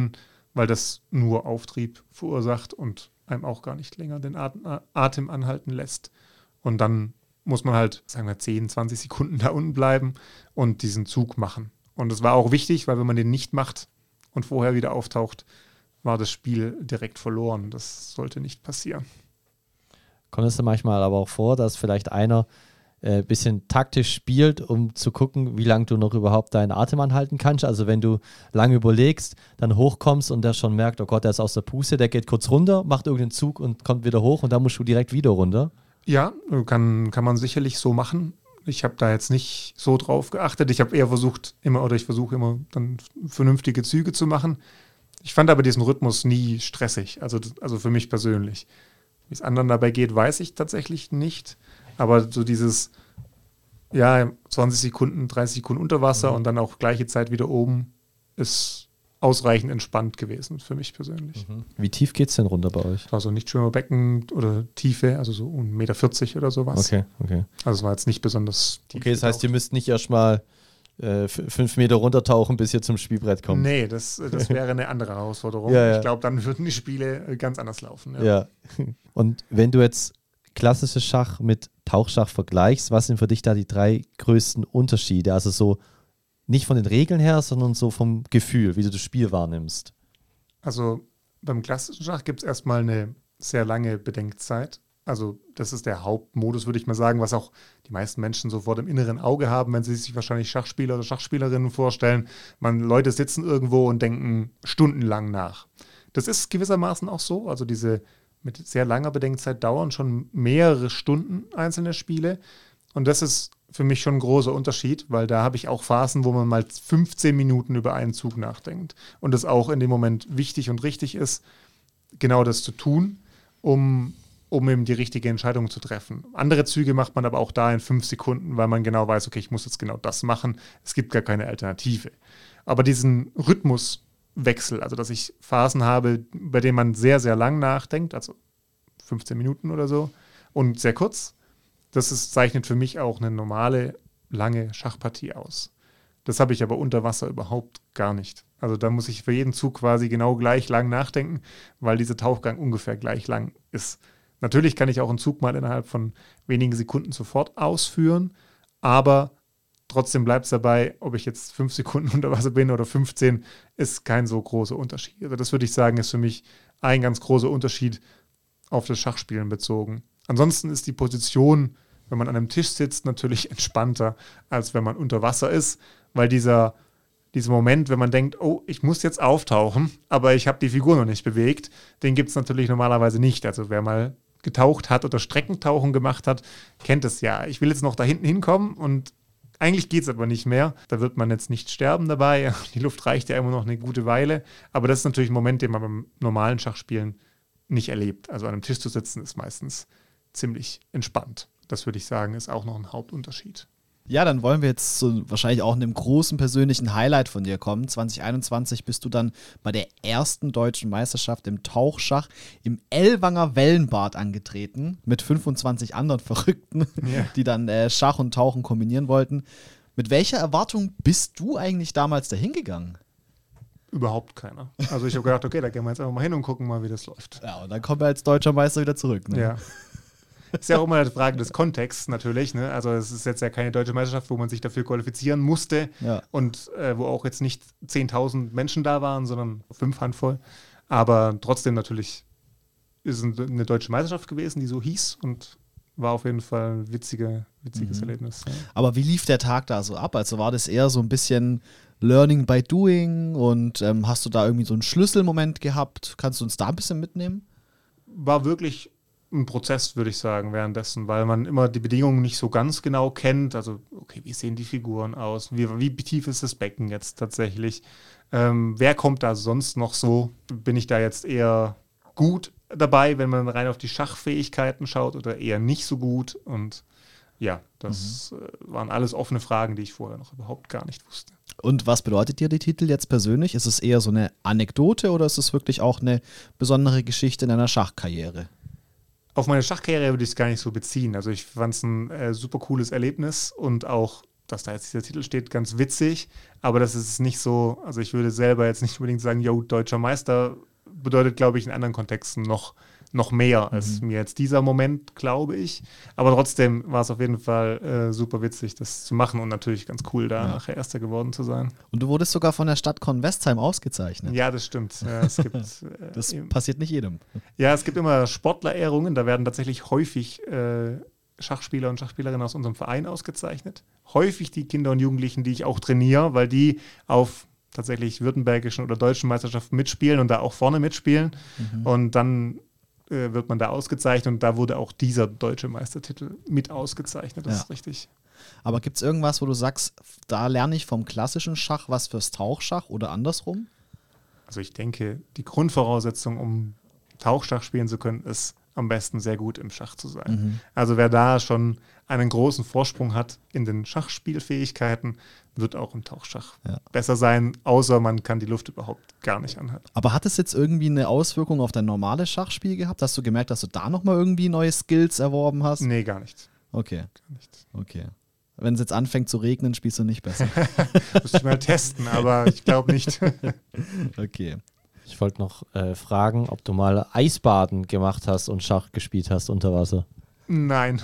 S3: weil das nur Auftrieb verursacht und einem auch gar nicht länger den Atem, Atem anhalten lässt. Und dann muss man halt, sagen wir, zehn, zwanzig Sekunden da unten bleiben und diesen Zug machen. Und das war auch wichtig, weil wenn man den nicht macht und vorher wieder auftaucht, war das Spiel direkt verloren. Das sollte nicht passieren.
S2: Kommt es dann manchmal aber auch vor, dass vielleicht einer ein äh, bisschen taktisch spielt, um zu gucken, wie lange du noch überhaupt deinen Atem anhalten kannst? Also wenn du lange überlegst, dann hochkommst und der schon merkt, oh Gott, der ist aus der Puste, der geht kurz runter, macht irgendeinen Zug und kommt wieder hoch und dann musst du direkt wieder runter.
S3: Ja, kann, kann man sicherlich so machen. Ich habe da jetzt nicht so drauf geachtet. Ich habe eher versucht, immer oder ich versuche immer dann vernünftige Züge zu machen. Ich fand aber diesen Rhythmus nie stressig, also, also für mich persönlich. Wie es anderen dabei geht, weiß ich tatsächlich nicht. Aber so dieses, ja, zwanzig Sekunden, dreißig Sekunden unter Wasser mhm. und dann auch gleiche Zeit wieder oben, ist ausreichend entspannt gewesen für mich persönlich.
S2: Mhm. Wie tief geht es denn runter bei euch?
S3: Also nicht Schwimmerbecken oder Tiefe, also so eins Komma vierzig Meter oder sowas.
S2: Okay, okay.
S3: Also es war jetzt nicht besonders tief.
S2: Okay, das heißt, ihr müsst nicht erstmal äh, fünf Meter runtertauchen, bis ihr zum Spielbrett kommt.
S3: Nee, das, das wäre eine andere Herausforderung.
S2: Ja, ja.
S3: Ich glaube, dann würden die Spiele ganz anders laufen. Ja.
S2: ja. Und wenn du jetzt klassisches Schach mit Tauchschach vergleichst, was sind für dich da die drei größten Unterschiede? Also so nicht von den Regeln her, sondern so vom Gefühl, wie du das Spiel wahrnimmst.
S3: Also beim klassischen Schach gibt es erstmal eine sehr lange Bedenkzeit. Also das ist der Hauptmodus, würde ich mal sagen, was auch die meisten Menschen so vor dem inneren Auge haben, wenn sie sich wahrscheinlich Schachspieler oder Schachspielerinnen vorstellen. Man, Leute sitzen irgendwo und denken stundenlang nach. Das ist gewissermaßen auch so. Also diese mit sehr langer Bedenkzeit dauern schon mehrere Stunden einzelne Spiele. Und das ist für mich schon ein großer Unterschied, weil da habe ich auch Phasen, wo man mal fünfzehn Minuten über einen Zug nachdenkt. Und es auch in dem Moment wichtig und richtig ist, genau das zu tun, um, um eben die richtige Entscheidung zu treffen. Andere Züge macht man aber auch da in fünf Sekunden, weil man genau weiß, okay, ich muss jetzt genau das machen. Es gibt gar keine Alternative. Aber diesen Rhythmuswechsel, also dass ich Phasen habe, bei denen man sehr, sehr lang nachdenkt, also fünfzehn Minuten oder so, und sehr kurz, das ist, zeichnet für mich auch eine normale, lange Schachpartie aus. Das habe ich aber unter Wasser überhaupt gar nicht. Also da muss ich für jeden Zug quasi genau gleich lang nachdenken, weil dieser Tauchgang ungefähr gleich lang ist. Natürlich kann ich auch einen Zug mal innerhalb von wenigen Sekunden sofort ausführen, aber trotzdem bleibt es dabei, ob ich jetzt fünf Sekunden unter Wasser bin oder fünfzehn, ist kein so großer Unterschied. Also das würde ich sagen, ist für mich ein ganz großer Unterschied auf das Schachspielen bezogen. Ansonsten ist die Position, wenn man an einem Tisch sitzt, natürlich entspannter, als wenn man unter Wasser ist, weil dieser, dieser Moment, wenn man denkt, oh, ich muss jetzt auftauchen, aber ich habe die Figur noch nicht bewegt, den gibt es natürlich normalerweise nicht. Also wer mal getaucht hat oder Streckentauchen gemacht hat, kennt es ja. Ich will jetzt noch da hinten hinkommen und eigentlich geht es aber nicht mehr. Da wird man jetzt nicht sterben dabei. Die Luft reicht ja immer noch eine gute Weile. Aber das ist natürlich ein Moment, den man beim normalen Schachspielen nicht erlebt. Also an einem Tisch zu sitzen ist meistens ziemlich entspannt. Das würde ich sagen, ist auch noch ein Hauptunterschied.
S1: Ja, dann wollen wir jetzt zu wahrscheinlich auch einem großen persönlichen Highlight von dir kommen. zwanzig einundzwanzig bist du dann bei der ersten deutschen Meisterschaft im Tauchschach im Ellwanger Wellenbad angetreten, mit fünfundzwanzig anderen Verrückten, yeah. die dann äh, Schach und Tauchen kombinieren wollten. Mit welcher Erwartung bist du eigentlich damals dahin gegangen?
S3: Überhaupt keiner. Also ich habe gedacht, okay, da gehen wir jetzt einfach mal hin und gucken mal, wie das läuft.
S1: Ja, und dann kommen wir als deutscher Meister wieder zurück. Ne?
S3: Ja. Ist ja auch immer eine Frage des Kontexts natürlich. Ne? Also es ist jetzt ja keine deutsche Meisterschaft, wo man sich dafür qualifizieren musste
S1: ja.
S3: und äh, wo auch jetzt nicht zehntausend Menschen da waren, sondern fünf Handvoll. Aber trotzdem natürlich ist es eine deutsche Meisterschaft gewesen, die so hieß und war auf jeden Fall ein witzige, witziges mhm. Erlebnis. Ja.
S1: Aber wie lief der Tag da so ab? Also war das eher so ein bisschen Learning by Doing und ähm, hast du da irgendwie so einen Schlüsselmoment gehabt? Kannst du uns da ein bisschen mitnehmen?
S3: War wirklich ein Prozess, würde ich sagen, währenddessen, weil man immer die Bedingungen nicht so ganz genau kennt. Also, okay, wie sehen die Figuren aus? Wie, wie tief ist das Becken jetzt tatsächlich? Ähm, wer kommt da sonst noch so? Bin ich da jetzt eher gut dabei, wenn man rein auf die Schachfähigkeiten schaut oder eher nicht so gut? Und ja, das mhm. äh, waren alles offene Fragen, die ich vorher noch überhaupt gar nicht wusste.
S1: Und was bedeutet dir die Titel jetzt persönlich? Ist es eher so eine Anekdote oder ist es wirklich auch eine besondere Geschichte in deiner Schachkarriere?
S3: Auf meine Schachkarriere würde ich es gar nicht so beziehen. Also ich fand es ein äh, super cooles Erlebnis und auch dass da jetzt dieser Titel steht, ganz witzig, aber das ist nicht so, also ich würde selber jetzt nicht unbedingt sagen, yo, deutscher Meister bedeutet, glaube ich, in anderen Kontexten noch, noch mehr mhm. als mir jetzt dieser Moment, glaube ich. Aber trotzdem war es auf jeden Fall äh, super witzig, das zu machen und natürlich ganz cool, da ja. nachher Erster geworden zu sein.
S1: Und du wurdest sogar von der Stadt Convestheim ausgezeichnet.
S3: Ja, das stimmt. Ja, es gibt, äh,
S1: das passiert nicht jedem.
S3: Ja, es gibt immer Sportlerehrungen, da werden tatsächlich häufig äh, Schachspieler und Schachspielerinnen aus unserem Verein ausgezeichnet. Häufig die Kinder und Jugendlichen, die ich auch trainiere, weil die auf tatsächlich württembergischen oder deutschen Meisterschaften mitspielen und da auch vorne mitspielen. Mhm. Und dann äh, wird man da ausgezeichnet und da wurde auch dieser deutsche Meistertitel mit ausgezeichnet. Das ja. ist richtig.
S1: Aber gibt es irgendwas, wo du sagst, da lerne ich vom klassischen Schach was fürs Tauchschach oder andersrum?
S3: Also ich denke, die Grundvoraussetzung, um Tauchschach spielen zu können, ist am besten sehr gut im Schach zu sein. Mhm. Also wer da schon einen großen Vorsprung hat in den Schachspielfähigkeiten, wird auch im Tauchschach ja. besser sein, außer man kann die Luft überhaupt gar nicht anhalten.
S1: Aber hat es jetzt irgendwie eine Auswirkung auf dein normales Schachspiel gehabt? Hast du gemerkt, dass du da nochmal irgendwie neue Skills erworben hast?
S3: Nee, gar nicht.
S1: Okay.
S3: Gar nicht.
S1: Okay. Wenn es jetzt anfängt zu regnen, spielst du nicht besser.
S3: Müsste ich mal testen, aber ich glaube nicht.
S1: Okay.
S2: Ich wollte noch äh, fragen, ob du mal Eisbaden gemacht hast und Schach gespielt hast unter Wasser.
S3: Nein.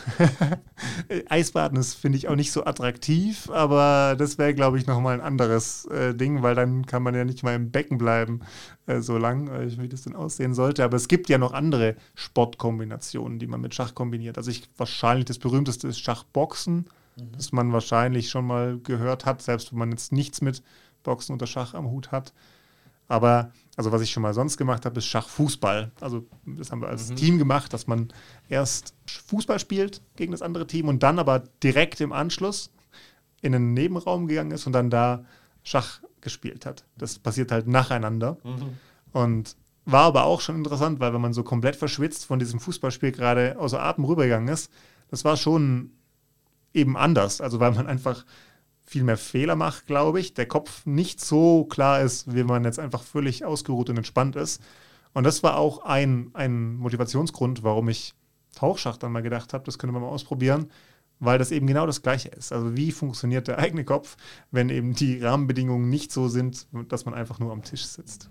S3: Eisbaden ist, finde ich, auch nicht so attraktiv, aber das wäre, glaube ich, nochmal ein anderes äh, Ding, weil dann kann man ja nicht mal im Becken bleiben, äh, so lang, äh, wie das denn aussehen sollte. Aber es gibt ja noch andere Sportkombinationen, die man mit Schach kombiniert. Also ich wahrscheinlich das berühmteste ist Schachboxen, mhm. das man wahrscheinlich schon mal gehört hat, selbst wenn man jetzt nichts mit Boxen oder Schach am Hut hat. Aber, also was ich schon mal sonst gemacht habe, ist Schachfußball. Also das haben wir als mhm. Team gemacht, dass man erst Fußball spielt gegen das andere Team und dann aber direkt im Anschluss in einen Nebenraum gegangen ist und dann da Schach gespielt hat. Das passiert halt nacheinander. Mhm. Und war aber auch schon interessant, weil wenn man so komplett verschwitzt von diesem Fußballspiel gerade außer Atem rübergegangen ist, das war schon eben anders. Also weil man einfach viel mehr Fehler macht, glaube ich, der Kopf nicht so klar ist, wie man jetzt einfach völlig ausgeruht und entspannt ist. Und das war auch ein, ein Motivationsgrund, warum ich Tauchschach dann mal gedacht habe, das könnte man mal ausprobieren, weil das eben genau das Gleiche ist. Also wie funktioniert der eigene Kopf, wenn eben die Rahmenbedingungen nicht so sind, dass man einfach nur am Tisch sitzt.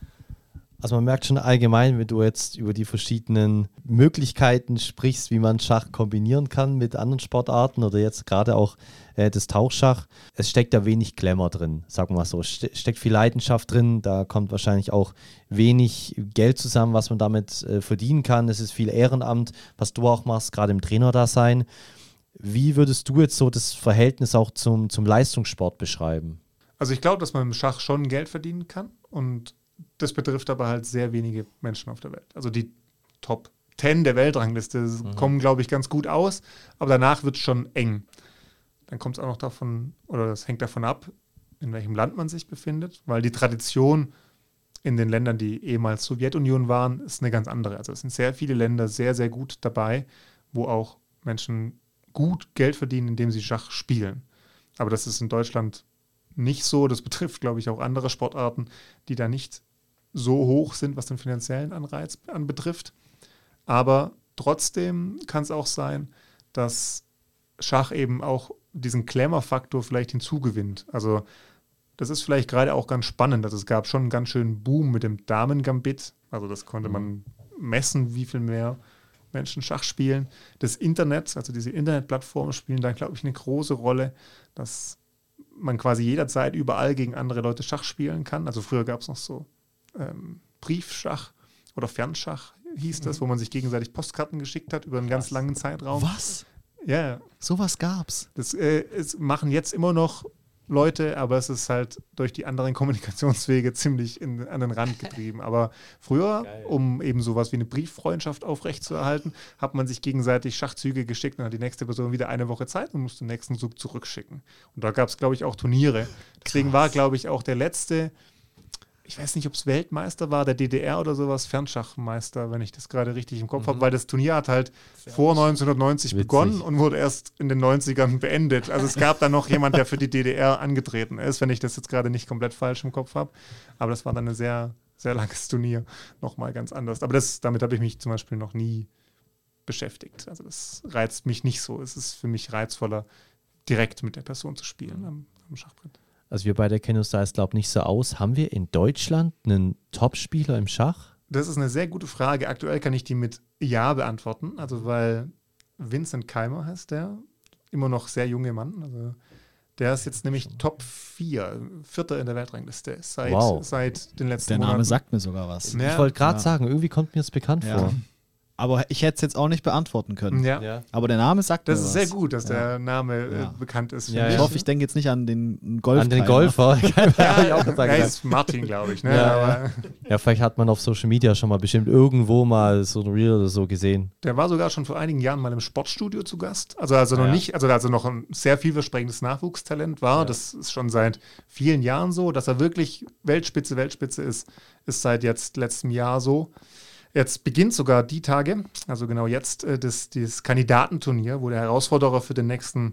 S2: Also man merkt schon allgemein, wenn du jetzt über die verschiedenen Möglichkeiten sprichst, wie man Schach kombinieren kann mit anderen Sportarten oder jetzt gerade auch äh, das Tauchschach. Es steckt da wenig Glamour drin, sagen wir mal so. Es ste- steckt viel Leidenschaft drin, da kommt wahrscheinlich auch wenig Geld zusammen, was man damit äh, verdienen kann. Es ist viel Ehrenamt, was du auch machst, gerade im Trainerdasein. Wie würdest du jetzt so das Verhältnis auch zum, zum Leistungssport beschreiben?
S3: Also ich glaube, dass man im Schach schon Geld verdienen kann und das betrifft aber halt sehr wenige Menschen auf der Welt. Also die Top zehn der Weltrangliste mhm. kommen, glaube ich, ganz gut aus, aber danach wird es schon eng. Dann kommt es auch noch davon, oder das hängt davon ab, in welchem Land man sich befindet, weil die Tradition in den Ländern, die ehemals Sowjetunion waren, ist eine ganz andere. Also es sind sehr viele Länder sehr, sehr gut dabei, wo auch Menschen gut Geld verdienen, indem sie Schach spielen. Aber das ist in Deutschland nicht so. Das betrifft, glaube ich, auch andere Sportarten, die da nicht so hoch sind, was den finanziellen Anreiz anbetrifft. Aber trotzdem kann es auch sein, dass Schach eben auch diesen Glamour-Faktor vielleicht hinzugewinnt. Also das ist vielleicht gerade auch ganz spannend. Also es gab schon einen ganz schönen Boom mit dem Damen-Gambit. Also das konnte man messen, wie viel mehr Menschen Schach spielen. Das Internet, also diese Internetplattformen spielen da, glaube ich, eine große Rolle, dass man quasi jederzeit überall gegen andere Leute Schach spielen kann. Also früher gab es noch so ähm, Briefschach oder Fernschach hieß das, wo man sich gegenseitig Postkarten geschickt hat über einen ganz langen Zeitraum.
S1: Was?
S3: Ja.
S1: Sowas gab's.
S3: Das äh, es machen jetzt immer noch Leute, aber es ist halt durch die anderen Kommunikationswege ziemlich in, an den Rand getrieben. Aber früher, Geil. um eben sowas wie eine Brieffreundschaft aufrechtzuerhalten, hat man sich gegenseitig Schachzüge geschickt und hat die nächste Person wieder eine Woche Zeit und musste den nächsten Zug zurückschicken. Und da gab es, glaube ich, auch Turniere. Deswegen Krass. war, glaube ich, auch der letzte, ich weiß nicht, ob es Weltmeister war, der D D R oder sowas, Fernschachmeister, wenn ich das gerade richtig im Kopf mhm. habe, weil das Turnier hat halt Fernschach. vor neunzehnhundertneunzig Witzig. begonnen und wurde erst in den neunzigern beendet. Also es gab da noch jemand, der für die D D R angetreten ist, wenn ich das jetzt gerade nicht komplett falsch im Kopf habe. Aber das war dann ein sehr, sehr langes Turnier, nochmal ganz anders. Aber das, damit habe ich mich zum Beispiel noch nie beschäftigt. Also das reizt mich nicht so. Es ist für mich reizvoller, direkt mit der Person zu spielen am, am Schachbrett.
S2: Also wir beide kennen uns da jetzt, glaube ich, nicht so aus. Haben wir in Deutschland einen Top-Spieler im Schach?
S3: Das ist eine sehr gute Frage. Aktuell kann ich die mit Ja beantworten, also weil Vincent Keimer heißt der, immer noch sehr junge Mann, also der ist jetzt nämlich Top vier, Vierter in der Weltrangliste seit,
S2: Wow.
S3: seit den letzten
S1: Der Name
S3: Monaten.
S1: sagt mir sogar was.
S3: Ja.
S2: Ich wollte gerade
S1: Ja.
S2: sagen, irgendwie kommt mir das bekannt
S1: Ja.
S2: vor.
S1: Aber ich hätte es jetzt auch nicht beantworten können.
S3: Ja.
S1: Aber der Name sagt
S3: Das
S1: mir
S3: ist
S1: was.
S3: sehr gut, dass
S1: Ja.
S3: der Name äh,
S1: Ja.
S3: bekannt ist.
S2: Ja,
S3: finde
S1: Ich
S2: ja.
S1: hoffe, ich denke jetzt nicht an den Golf.
S2: An den Golfer. Hab ich auch gesagt.
S3: Er ist Martin, glaube ich. Ne?
S2: Ja,
S3: Aber
S2: Ja, vielleicht hat man auf Social Media schon mal bestimmt irgendwo mal so ein Reel oder so gesehen.
S3: der war sogar schon vor einigen Jahren mal im Sportstudio zu Gast. Also, also noch
S2: Ja.
S3: nicht, also, also noch ein sehr vielversprechendes Nachwuchstalent war.
S2: Ja.
S3: Das ist schon seit vielen Jahren so. Dass er wirklich Weltspitze, Weltspitze ist, ist seit jetzt letztem Jahr so. Jetzt beginnt sogar die Tage, also genau jetzt, äh, das, dieses Kandidatenturnier, wo der Herausforderer für den nächsten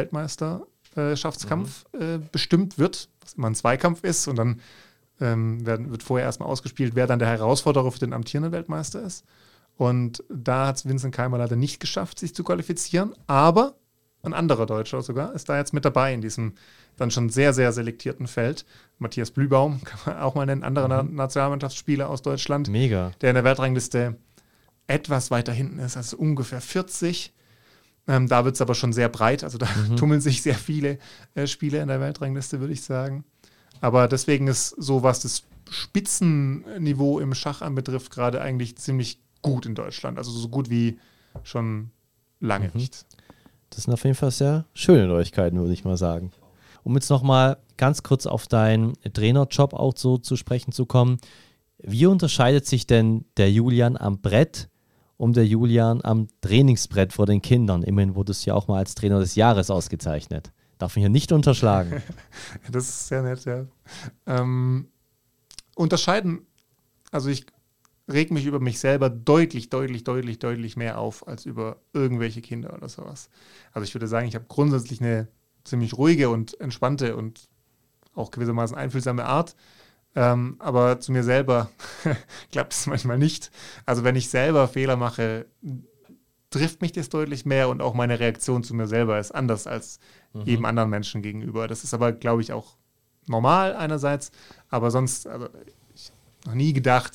S3: Weltmeisterschaftskampf
S2: Mhm.
S3: äh, bestimmt wird, was immer ein Zweikampf ist. Und dann ähm, werden, wird vorher erstmal ausgespielt, wer dann der Herausforderer für den amtierenden Weltmeister ist. Und da hat es Vincent Keimer leider nicht geschafft, sich zu qualifizieren. Aber ein anderer Deutscher sogar ist da jetzt mit dabei in diesem dann schon sehr, sehr selektierten Feld. Matthias Blühbaum, kann man auch mal nennen, anderer
S2: Mhm.
S3: Nationalmannschaftsspieler aus Deutschland,
S2: Mega.
S3: der in der Weltrangliste etwas weiter hinten ist, also ungefähr vierzig. Ähm, da wird es aber schon sehr breit, also da
S2: Mhm.
S3: tummeln sich sehr viele äh, Spieler in der Weltrangliste, würde ich sagen. Aber deswegen ist so, was das Spitzenniveau im Schach anbetrifft, gerade eigentlich ziemlich gut in Deutschland. Also so gut wie schon lange
S2: Mhm.
S3: nicht.
S2: Das sind auf jeden Fall sehr schöne Neuigkeiten, würde ich mal sagen. Um jetzt nochmal ganz kurz auf deinen Trainerjob auch so zu sprechen zu kommen. Wie unterscheidet sich denn der Julian am Brett und der Julian am Trainingsbrett vor den Kindern? Immerhin wurde es ja auch mal als Trainer des Jahres ausgezeichnet. Darf man hier nicht unterschlagen.
S3: Das ist sehr nett, ja. Ähm, unterscheiden, also ich reg mich über mich selber deutlich, deutlich, deutlich, deutlich mehr auf als über irgendwelche Kinder oder sowas. Also ich würde sagen, ich habe grundsätzlich eine ziemlich ruhige und entspannte und auch gewissermaßen einfühlsame Art. Ähm, aber zu mir selber klappt es manchmal nicht. Also wenn ich selber Fehler mache, trifft mich das deutlich mehr und auch meine Reaktion zu mir selber ist anders als
S2: Mhm.
S3: jedem anderen Menschen gegenüber. Das ist aber, glaube ich, auch normal einerseits, aber sonst, also ich habe noch nie gedacht,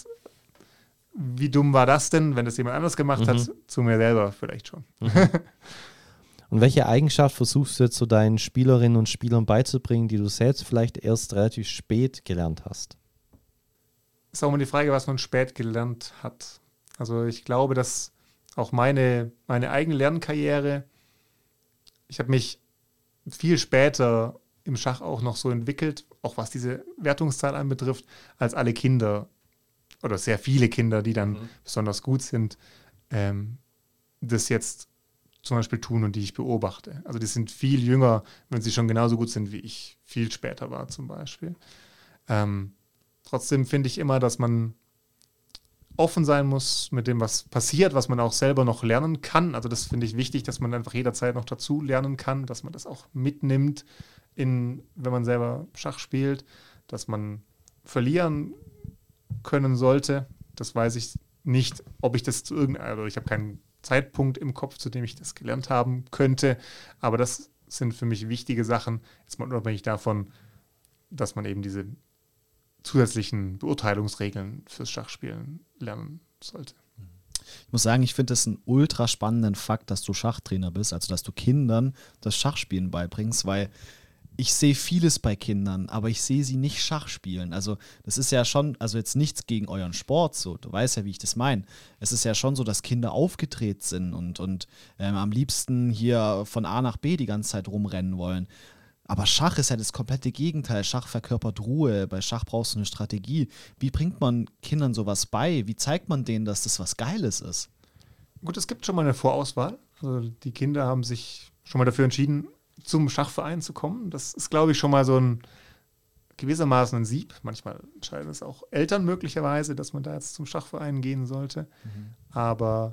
S3: wie dumm war das denn, wenn das jemand anders gemacht
S2: Mhm.
S3: hat, zu mir selber vielleicht schon.
S2: Und welche Eigenschaft versuchst du jetzt so deinen Spielerinnen und Spielern beizubringen, die du selbst vielleicht erst relativ spät gelernt hast?
S3: Ist auch immer die Frage, was man spät gelernt hat. Also ich glaube, dass auch meine, meine eigene Lernkarriere, ich habe mich viel später im Schach auch noch so entwickelt, auch was diese Wertungszahl anbetrifft, als alle Kinder oder sehr viele Kinder, die dann
S2: Mhm.
S3: besonders gut sind, ähm, das jetzt zum Beispiel tun und die ich beobachte. Also die sind viel jünger, wenn sie schon genauso gut sind, wie ich viel später war zum Beispiel. Ähm, trotzdem finde ich immer, dass man offen sein muss mit dem, was passiert, was man auch selber noch lernen kann. Also das finde ich wichtig, dass man einfach jederzeit noch dazu lernen kann, dass man das auch mitnimmt, in, wenn man selber Schach spielt, dass man verlieren können sollte. Das weiß ich nicht, ob ich das zu irgendeinem, also ich habe keinen Zeitpunkt im Kopf, zu dem ich das gelernt haben könnte, aber das sind für mich wichtige Sachen, jetzt mal unabhängig davon, dass man eben diese zusätzlichen Beurteilungsregeln fürs Schachspielen lernen sollte.
S1: Ich muss sagen, ich finde es einen ultra spannenden Fakt, dass du Schachtrainer bist, also dass du Kindern das Schachspielen beibringst, weil ich sehe vieles bei Kindern, aber ich sehe sie nicht Schach spielen. Also das ist ja schon, also jetzt nichts gegen euren Sport so, du weißt ja, wie ich das meine. Es ist ja schon so, dass Kinder aufgedreht sind und, und ähm, am liebsten hier von A nach B die ganze Zeit rumrennen wollen. Aber Schach ist ja das komplette Gegenteil. Schach verkörpert Ruhe. Bei Schach brauchst du eine Strategie. Wie bringt man Kindern sowas bei? Wie zeigt man denen, dass das was Geiles ist?
S3: Gut, es gibt schon mal eine Vorauswahl. Also die Kinder haben sich schon mal dafür entschieden, zum Schachverein zu kommen. Das ist, glaube ich, schon mal so ein gewissermaßen ein Sieb. Manchmal entscheiden es auch Eltern möglicherweise, dass man da jetzt zum Schachverein gehen sollte. Mhm. Aber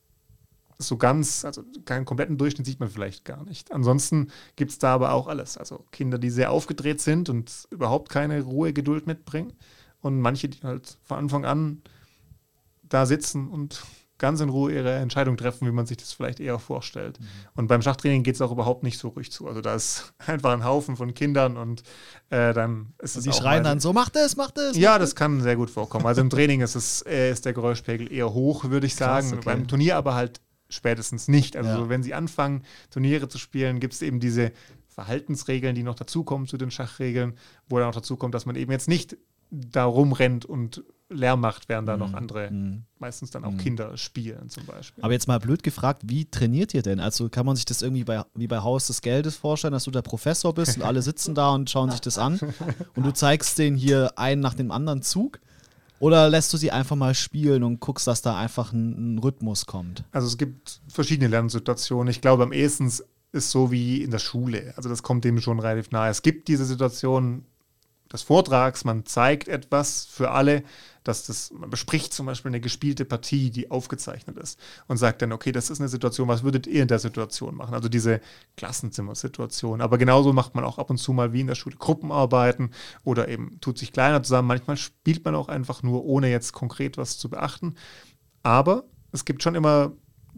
S3: so ganz, also keinen kompletten Durchschnitt sieht man vielleicht gar nicht. Ansonsten gibt es da aber auch alles. Also Kinder, die sehr aufgedreht sind und überhaupt keine Ruhe, Geduld mitbringen. Und manche, die halt von Anfang an da sitzen und ganz in Ruhe ihre Entscheidung treffen, wie man sich das vielleicht eher vorstellt.
S1: Mhm.
S3: Und beim Schachtraining geht es auch überhaupt nicht so ruhig zu. Also da ist einfach ein Haufen von Kindern und äh, dann ist es
S1: Sie
S3: auch
S1: schreien
S3: mal-
S1: dann so, mach das, mach das.
S3: Ja,
S1: mach
S3: das kann sehr gut vorkommen. Also im Training ist, es, äh, ist der Geräuschpegel eher hoch, würde ich
S1: Krass,
S3: sagen.
S1: okay.
S3: Beim Turnier aber halt spätestens nicht. Also
S1: Ja.
S3: wenn sie anfangen, Turniere zu spielen, gibt es eben diese Verhaltensregeln, die noch dazukommen zu den Schachregeln, wo dann auch dazu kommt, dass man eben jetzt nicht da rumrennt und Lärm macht, während da noch andere,
S1: Mhm.
S3: meistens dann auch
S1: Mhm.
S3: Kinder spielen zum Beispiel.
S1: Aber jetzt mal blöd gefragt, wie trainiert ihr denn? Also kann man sich das irgendwie bei, wie bei Haus des Geldes vorstellen, dass du der Professor bist und alle sitzen da und schauen sich das an und du zeigst denen hier einen nach dem anderen Zug? Oder lässt du sie einfach mal spielen und guckst, dass da einfach ein, ein Rhythmus kommt?
S3: Also es gibt verschiedene Lernsituationen. Ich glaube, am ehesten ist so wie in der Schule. Also das kommt dem schon relativ nahe. Es gibt diese Situation des Vortrags, man zeigt etwas für alle, dass das, man bespricht zum Beispiel eine gespielte Partie, die aufgezeichnet ist und sagt dann, okay, das ist eine Situation, was würdet ihr in der Situation machen? Also diese Klassenzimmersituation. Aber genauso macht man auch ab und zu mal wie in der Schule Gruppenarbeiten oder eben tut sich kleiner zusammen. Manchmal spielt man auch einfach nur, ohne jetzt konkret was zu beachten. Aber es gibt schon immer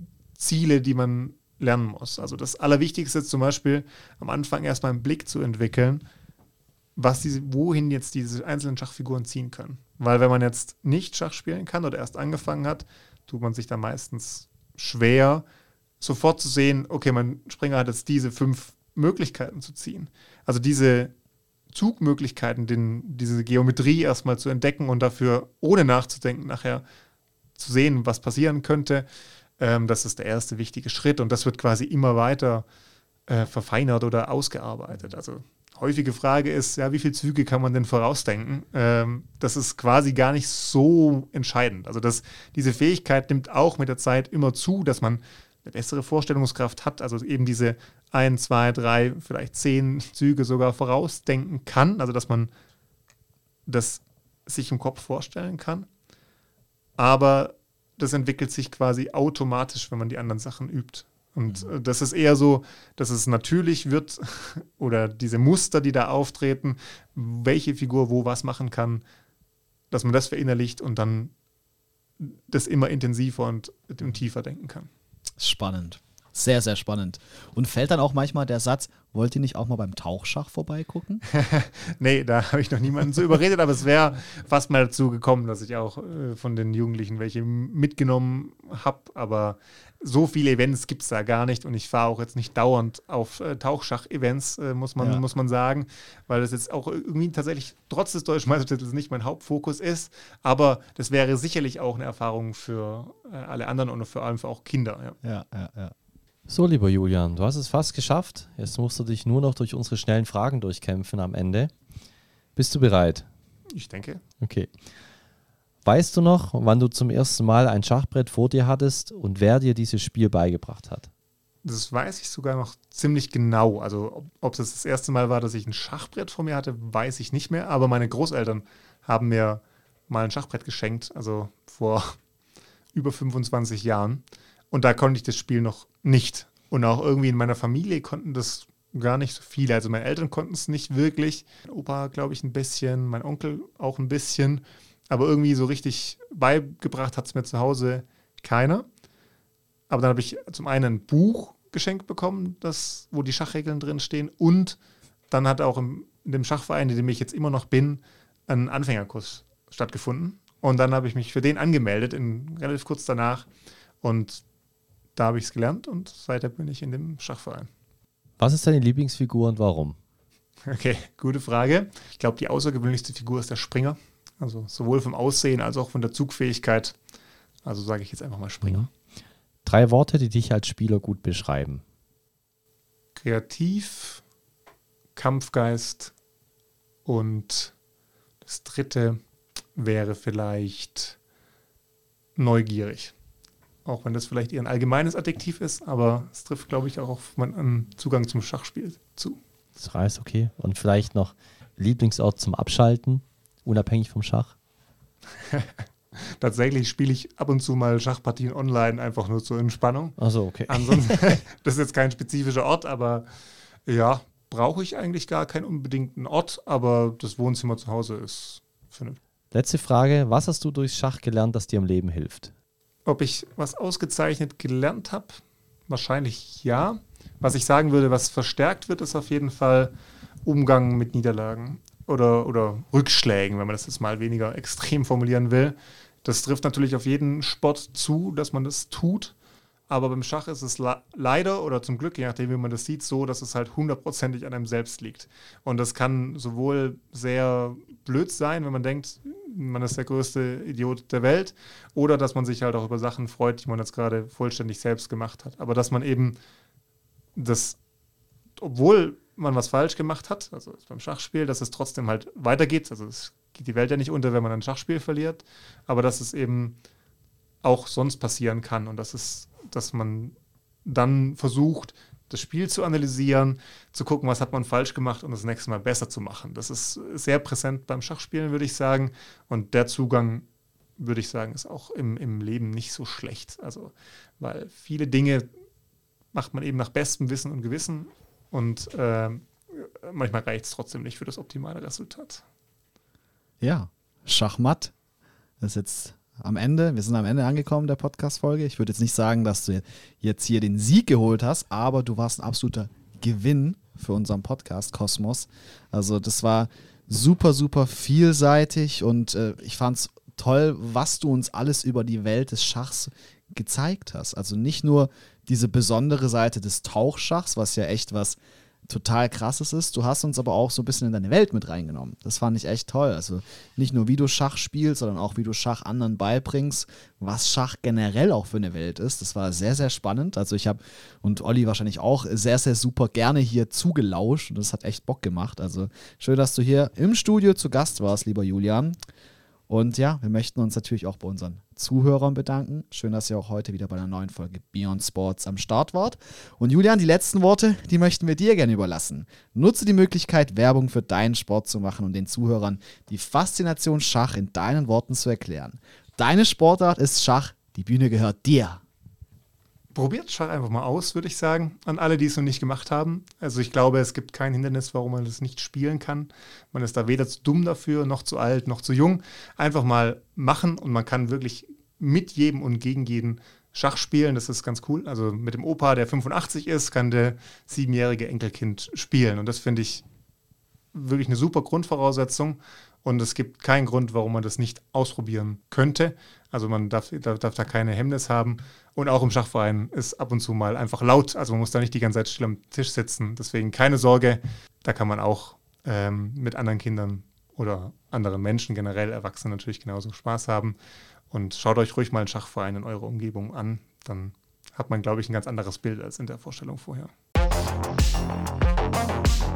S3: Ziele, die man lernen muss. Also das Allerwichtigste ist zum Beispiel am Anfang erstmal einen Blick zu entwickeln, was diese, wohin jetzt diese einzelnen Schachfiguren ziehen können. Weil wenn man jetzt nicht Schach spielen kann oder erst angefangen hat, tut man sich da meistens schwer, sofort zu sehen, okay, mein Springer hat jetzt diese fünf Möglichkeiten zu ziehen. Also diese Zugmöglichkeiten, den, diese Geometrie erstmal zu entdecken und dafür, ohne nachzudenken, nachher zu sehen, was passieren könnte, ähm, das ist der erste wichtige Schritt und das wird quasi immer weiter äh, verfeinert oder ausgearbeitet. Also häufige Frage ist, ja, wie viele Züge kann man denn vorausdenken? Ähm, das ist quasi gar nicht so entscheidend. Also das, diese Fähigkeit nimmt auch mit der Zeit immer zu, dass man eine bessere Vorstellungskraft hat, also eben diese ein, zwei, drei, vielleicht zehn Züge sogar vorausdenken kann, also dass man das sich im Kopf vorstellen kann. Aber das entwickelt sich quasi automatisch, wenn man die anderen Sachen übt. Und äh, das ist eher so, dass es natürlich wird oder diese Muster, die da auftreten, welche Figur wo was machen kann, dass man das verinnerlicht und dann das immer intensiver und, und tiefer denken kann.
S1: Spannend. Sehr, sehr spannend. Und fällt dann auch manchmal der Satz, wollt ihr nicht auch mal beim Tauchschach vorbeigucken?
S3: Nee, da habe ich noch niemanden so überredet, aber es wäre fast mal dazu gekommen, dass ich auch äh, von den Jugendlichen welche mitgenommen habe, aber so viele Events gibt es da gar nicht und ich fahre auch jetzt nicht dauernd auf äh, Tauchschach-Events, äh, muss man,
S1: Ja.
S3: muss man sagen, weil das jetzt auch irgendwie tatsächlich trotz des deutschen Meistertitels nicht mein Hauptfokus ist, aber das wäre sicherlich auch eine Erfahrung für äh, alle anderen und vor allem für auch Kinder. Ja.
S1: Ja, ja, ja.
S2: So, lieber Julian, du hast es fast geschafft. Jetzt musst du dich nur noch durch unsere schnellen Fragen durchkämpfen am Ende. Bist du bereit?
S3: Ich denke.
S2: Okay. Weißt du noch, wann du zum ersten Mal ein Schachbrett vor dir hattest und wer dir dieses Spiel beigebracht hat?
S3: Das weiß ich sogar noch ziemlich genau. Also ob, ob das das erste Mal war, dass ich ein Schachbrett vor mir hatte, weiß ich nicht mehr. Aber meine Großeltern haben mir mal ein Schachbrett geschenkt, also vor über fünfundzwanzig Jahren. Und da konnte ich das Spiel noch nicht. Und auch irgendwie in meiner Familie konnten das gar nicht so viele. Also meine Eltern konnten es nicht wirklich. Mein Opa, glaube ich, ein bisschen, mein Onkel auch ein bisschen. Aber irgendwie so richtig beigebracht hat es mir zu Hause keiner. Aber dann habe ich zum einen ein Buch geschenkt bekommen, das, wo die Schachregeln drin stehen. Und dann hat auch im, in dem Schachverein, in dem ich jetzt immer noch bin, ein Anfängerkurs stattgefunden. Und dann habe ich mich für den angemeldet, in, relativ kurz danach. Und da habe ich es gelernt und seitdem bin ich in dem Schachverein.
S2: Was ist deine Lieblingsfigur und warum?
S3: Okay, gute Frage. Ich glaube, die außergewöhnlichste Figur ist der Springer. Also sowohl vom Aussehen als auch von der Zugfähigkeit. Also sage ich jetzt einfach mal Springer.
S2: Mhm. Drei Worte, die dich als Spieler gut beschreiben.
S3: Kreativ, Kampfgeist und das dritte wäre vielleicht neugierig. Auch wenn das vielleicht eher ein allgemeines Adjektiv ist, aber es trifft, glaube ich, auch auf meinen Zugang zum Schachspiel zu.
S2: Das heißt, okay. Und vielleicht noch Lieblingsort zum Abschalten, unabhängig vom Schach?
S3: Tatsächlich spiele ich ab und zu mal Schachpartien online, einfach nur zur Entspannung.
S2: Achso, okay.
S3: Ansonsten, das ist jetzt kein spezifischer Ort, aber ja, brauche ich eigentlich gar keinen unbedingten Ort, aber das Wohnzimmer zu Hause ist vernünftig.
S2: Letzte Frage. Was hast du durchs Schach gelernt, das dir im Leben hilft?
S3: Ob ich was ausgezeichnet gelernt habe? Wahrscheinlich ja. Was ich sagen würde, was verstärkt wird, ist auf jeden Fall Umgang mit Niederlagen oder, oder Rückschlägen, wenn man das jetzt mal weniger extrem formulieren will. Das trifft natürlich auf jeden Sport zu, dass man das tut. Aber beim Schach ist es le- leider oder zum Glück, je nachdem, wie man das sieht, so, dass es halt hundertprozentig an einem selbst liegt. Und das kann sowohl sehr blöd sein, wenn man denkt, man ist der größte Idiot der Welt, oder dass man sich halt auch über Sachen freut, die man jetzt gerade vollständig selbst gemacht hat. Aber dass man eben das, obwohl man was falsch gemacht hat, also beim Schachspiel, dass es trotzdem halt weitergeht. Also es geht die Welt ja nicht unter, wenn man ein Schachspiel verliert, aber dass es eben auch sonst passieren kann und dass es, dass man dann versucht, das Spiel zu analysieren, zu gucken, was hat man falsch gemacht und das nächste Mal besser zu machen. Das ist sehr präsent beim Schachspielen, würde ich sagen. Und der Zugang, würde ich sagen, ist auch im, im Leben nicht so schlecht. Also, weil viele Dinge macht man eben nach bestem Wissen und Gewissen und äh, manchmal reicht es trotzdem nicht für das optimale Resultat.
S1: Ja, Schachmatt. Das ist jetzt am Ende, wir sind am Ende angekommen der Podcast-Folge. Ich würde jetzt nicht sagen, dass du jetzt hier den Sieg geholt hast, aber du warst ein absoluter Gewinn für unseren Podcast Kosmos. Also das war super, super vielseitig und äh, ich fand es toll, was du uns alles über die Welt des Schachs gezeigt hast. Also nicht nur diese besondere Seite des Tauchschachs, was ja echt was total krasses ist. Du hast uns aber auch so ein bisschen in deine Welt mit reingenommen. Das fand ich echt toll. Also nicht nur, wie du Schach spielst, sondern auch, wie du Schach anderen beibringst, was Schach generell auch für eine Welt ist. Das war sehr, sehr spannend. Also ich habe, und Olli wahrscheinlich auch, sehr, sehr super gerne hier zugelauscht und das hat echt Bock gemacht. Also schön, dass du hier im Studio zu Gast warst, lieber Julian. Und ja, wir möchten uns natürlich auch bei unseren Zuhörern bedanken. Schön, dass ihr auch heute wieder bei einer neuen Folge Beyond Sports am Start wart. Und Julian, die letzten Worte, die möchten wir dir gerne überlassen. Nutze die Möglichkeit, Werbung für deinen Sport zu machen und den Zuhörern die Faszination Schach in deinen Worten zu erklären. Deine Sportart ist Schach, die Bühne gehört dir.
S3: Probiert Schach einfach mal aus, würde ich sagen, an alle, die es noch nicht gemacht haben. Also ich glaube, es gibt kein Hindernis, warum man das nicht spielen kann. Man ist da weder zu dumm dafür, noch zu alt, noch zu jung. Einfach mal machen und man kann wirklich mit jedem und gegen jeden Schach spielen. Das ist ganz cool. Also mit dem Opa, der fünfundachtzig ist, kann der siebenjährige Enkelkind spielen. Und das finde ich wirklich eine super Grundvoraussetzung. Und es gibt keinen Grund, warum man das nicht ausprobieren könnte. Also man darf, darf, darf da keine Hemmnis haben. Und auch im Schachverein ist ab und zu mal einfach laut. Also man muss da nicht die ganze Zeit still am Tisch sitzen. Deswegen keine Sorge, da kann man auch ähm, mit anderen Kindern oder anderen Menschen, generell Erwachsenen natürlich genauso Spaß haben. Und schaut euch ruhig mal einen Schachverein in eurer Umgebung an. Dann hat man, glaube ich, ein ganz anderes Bild als in der Vorstellung vorher.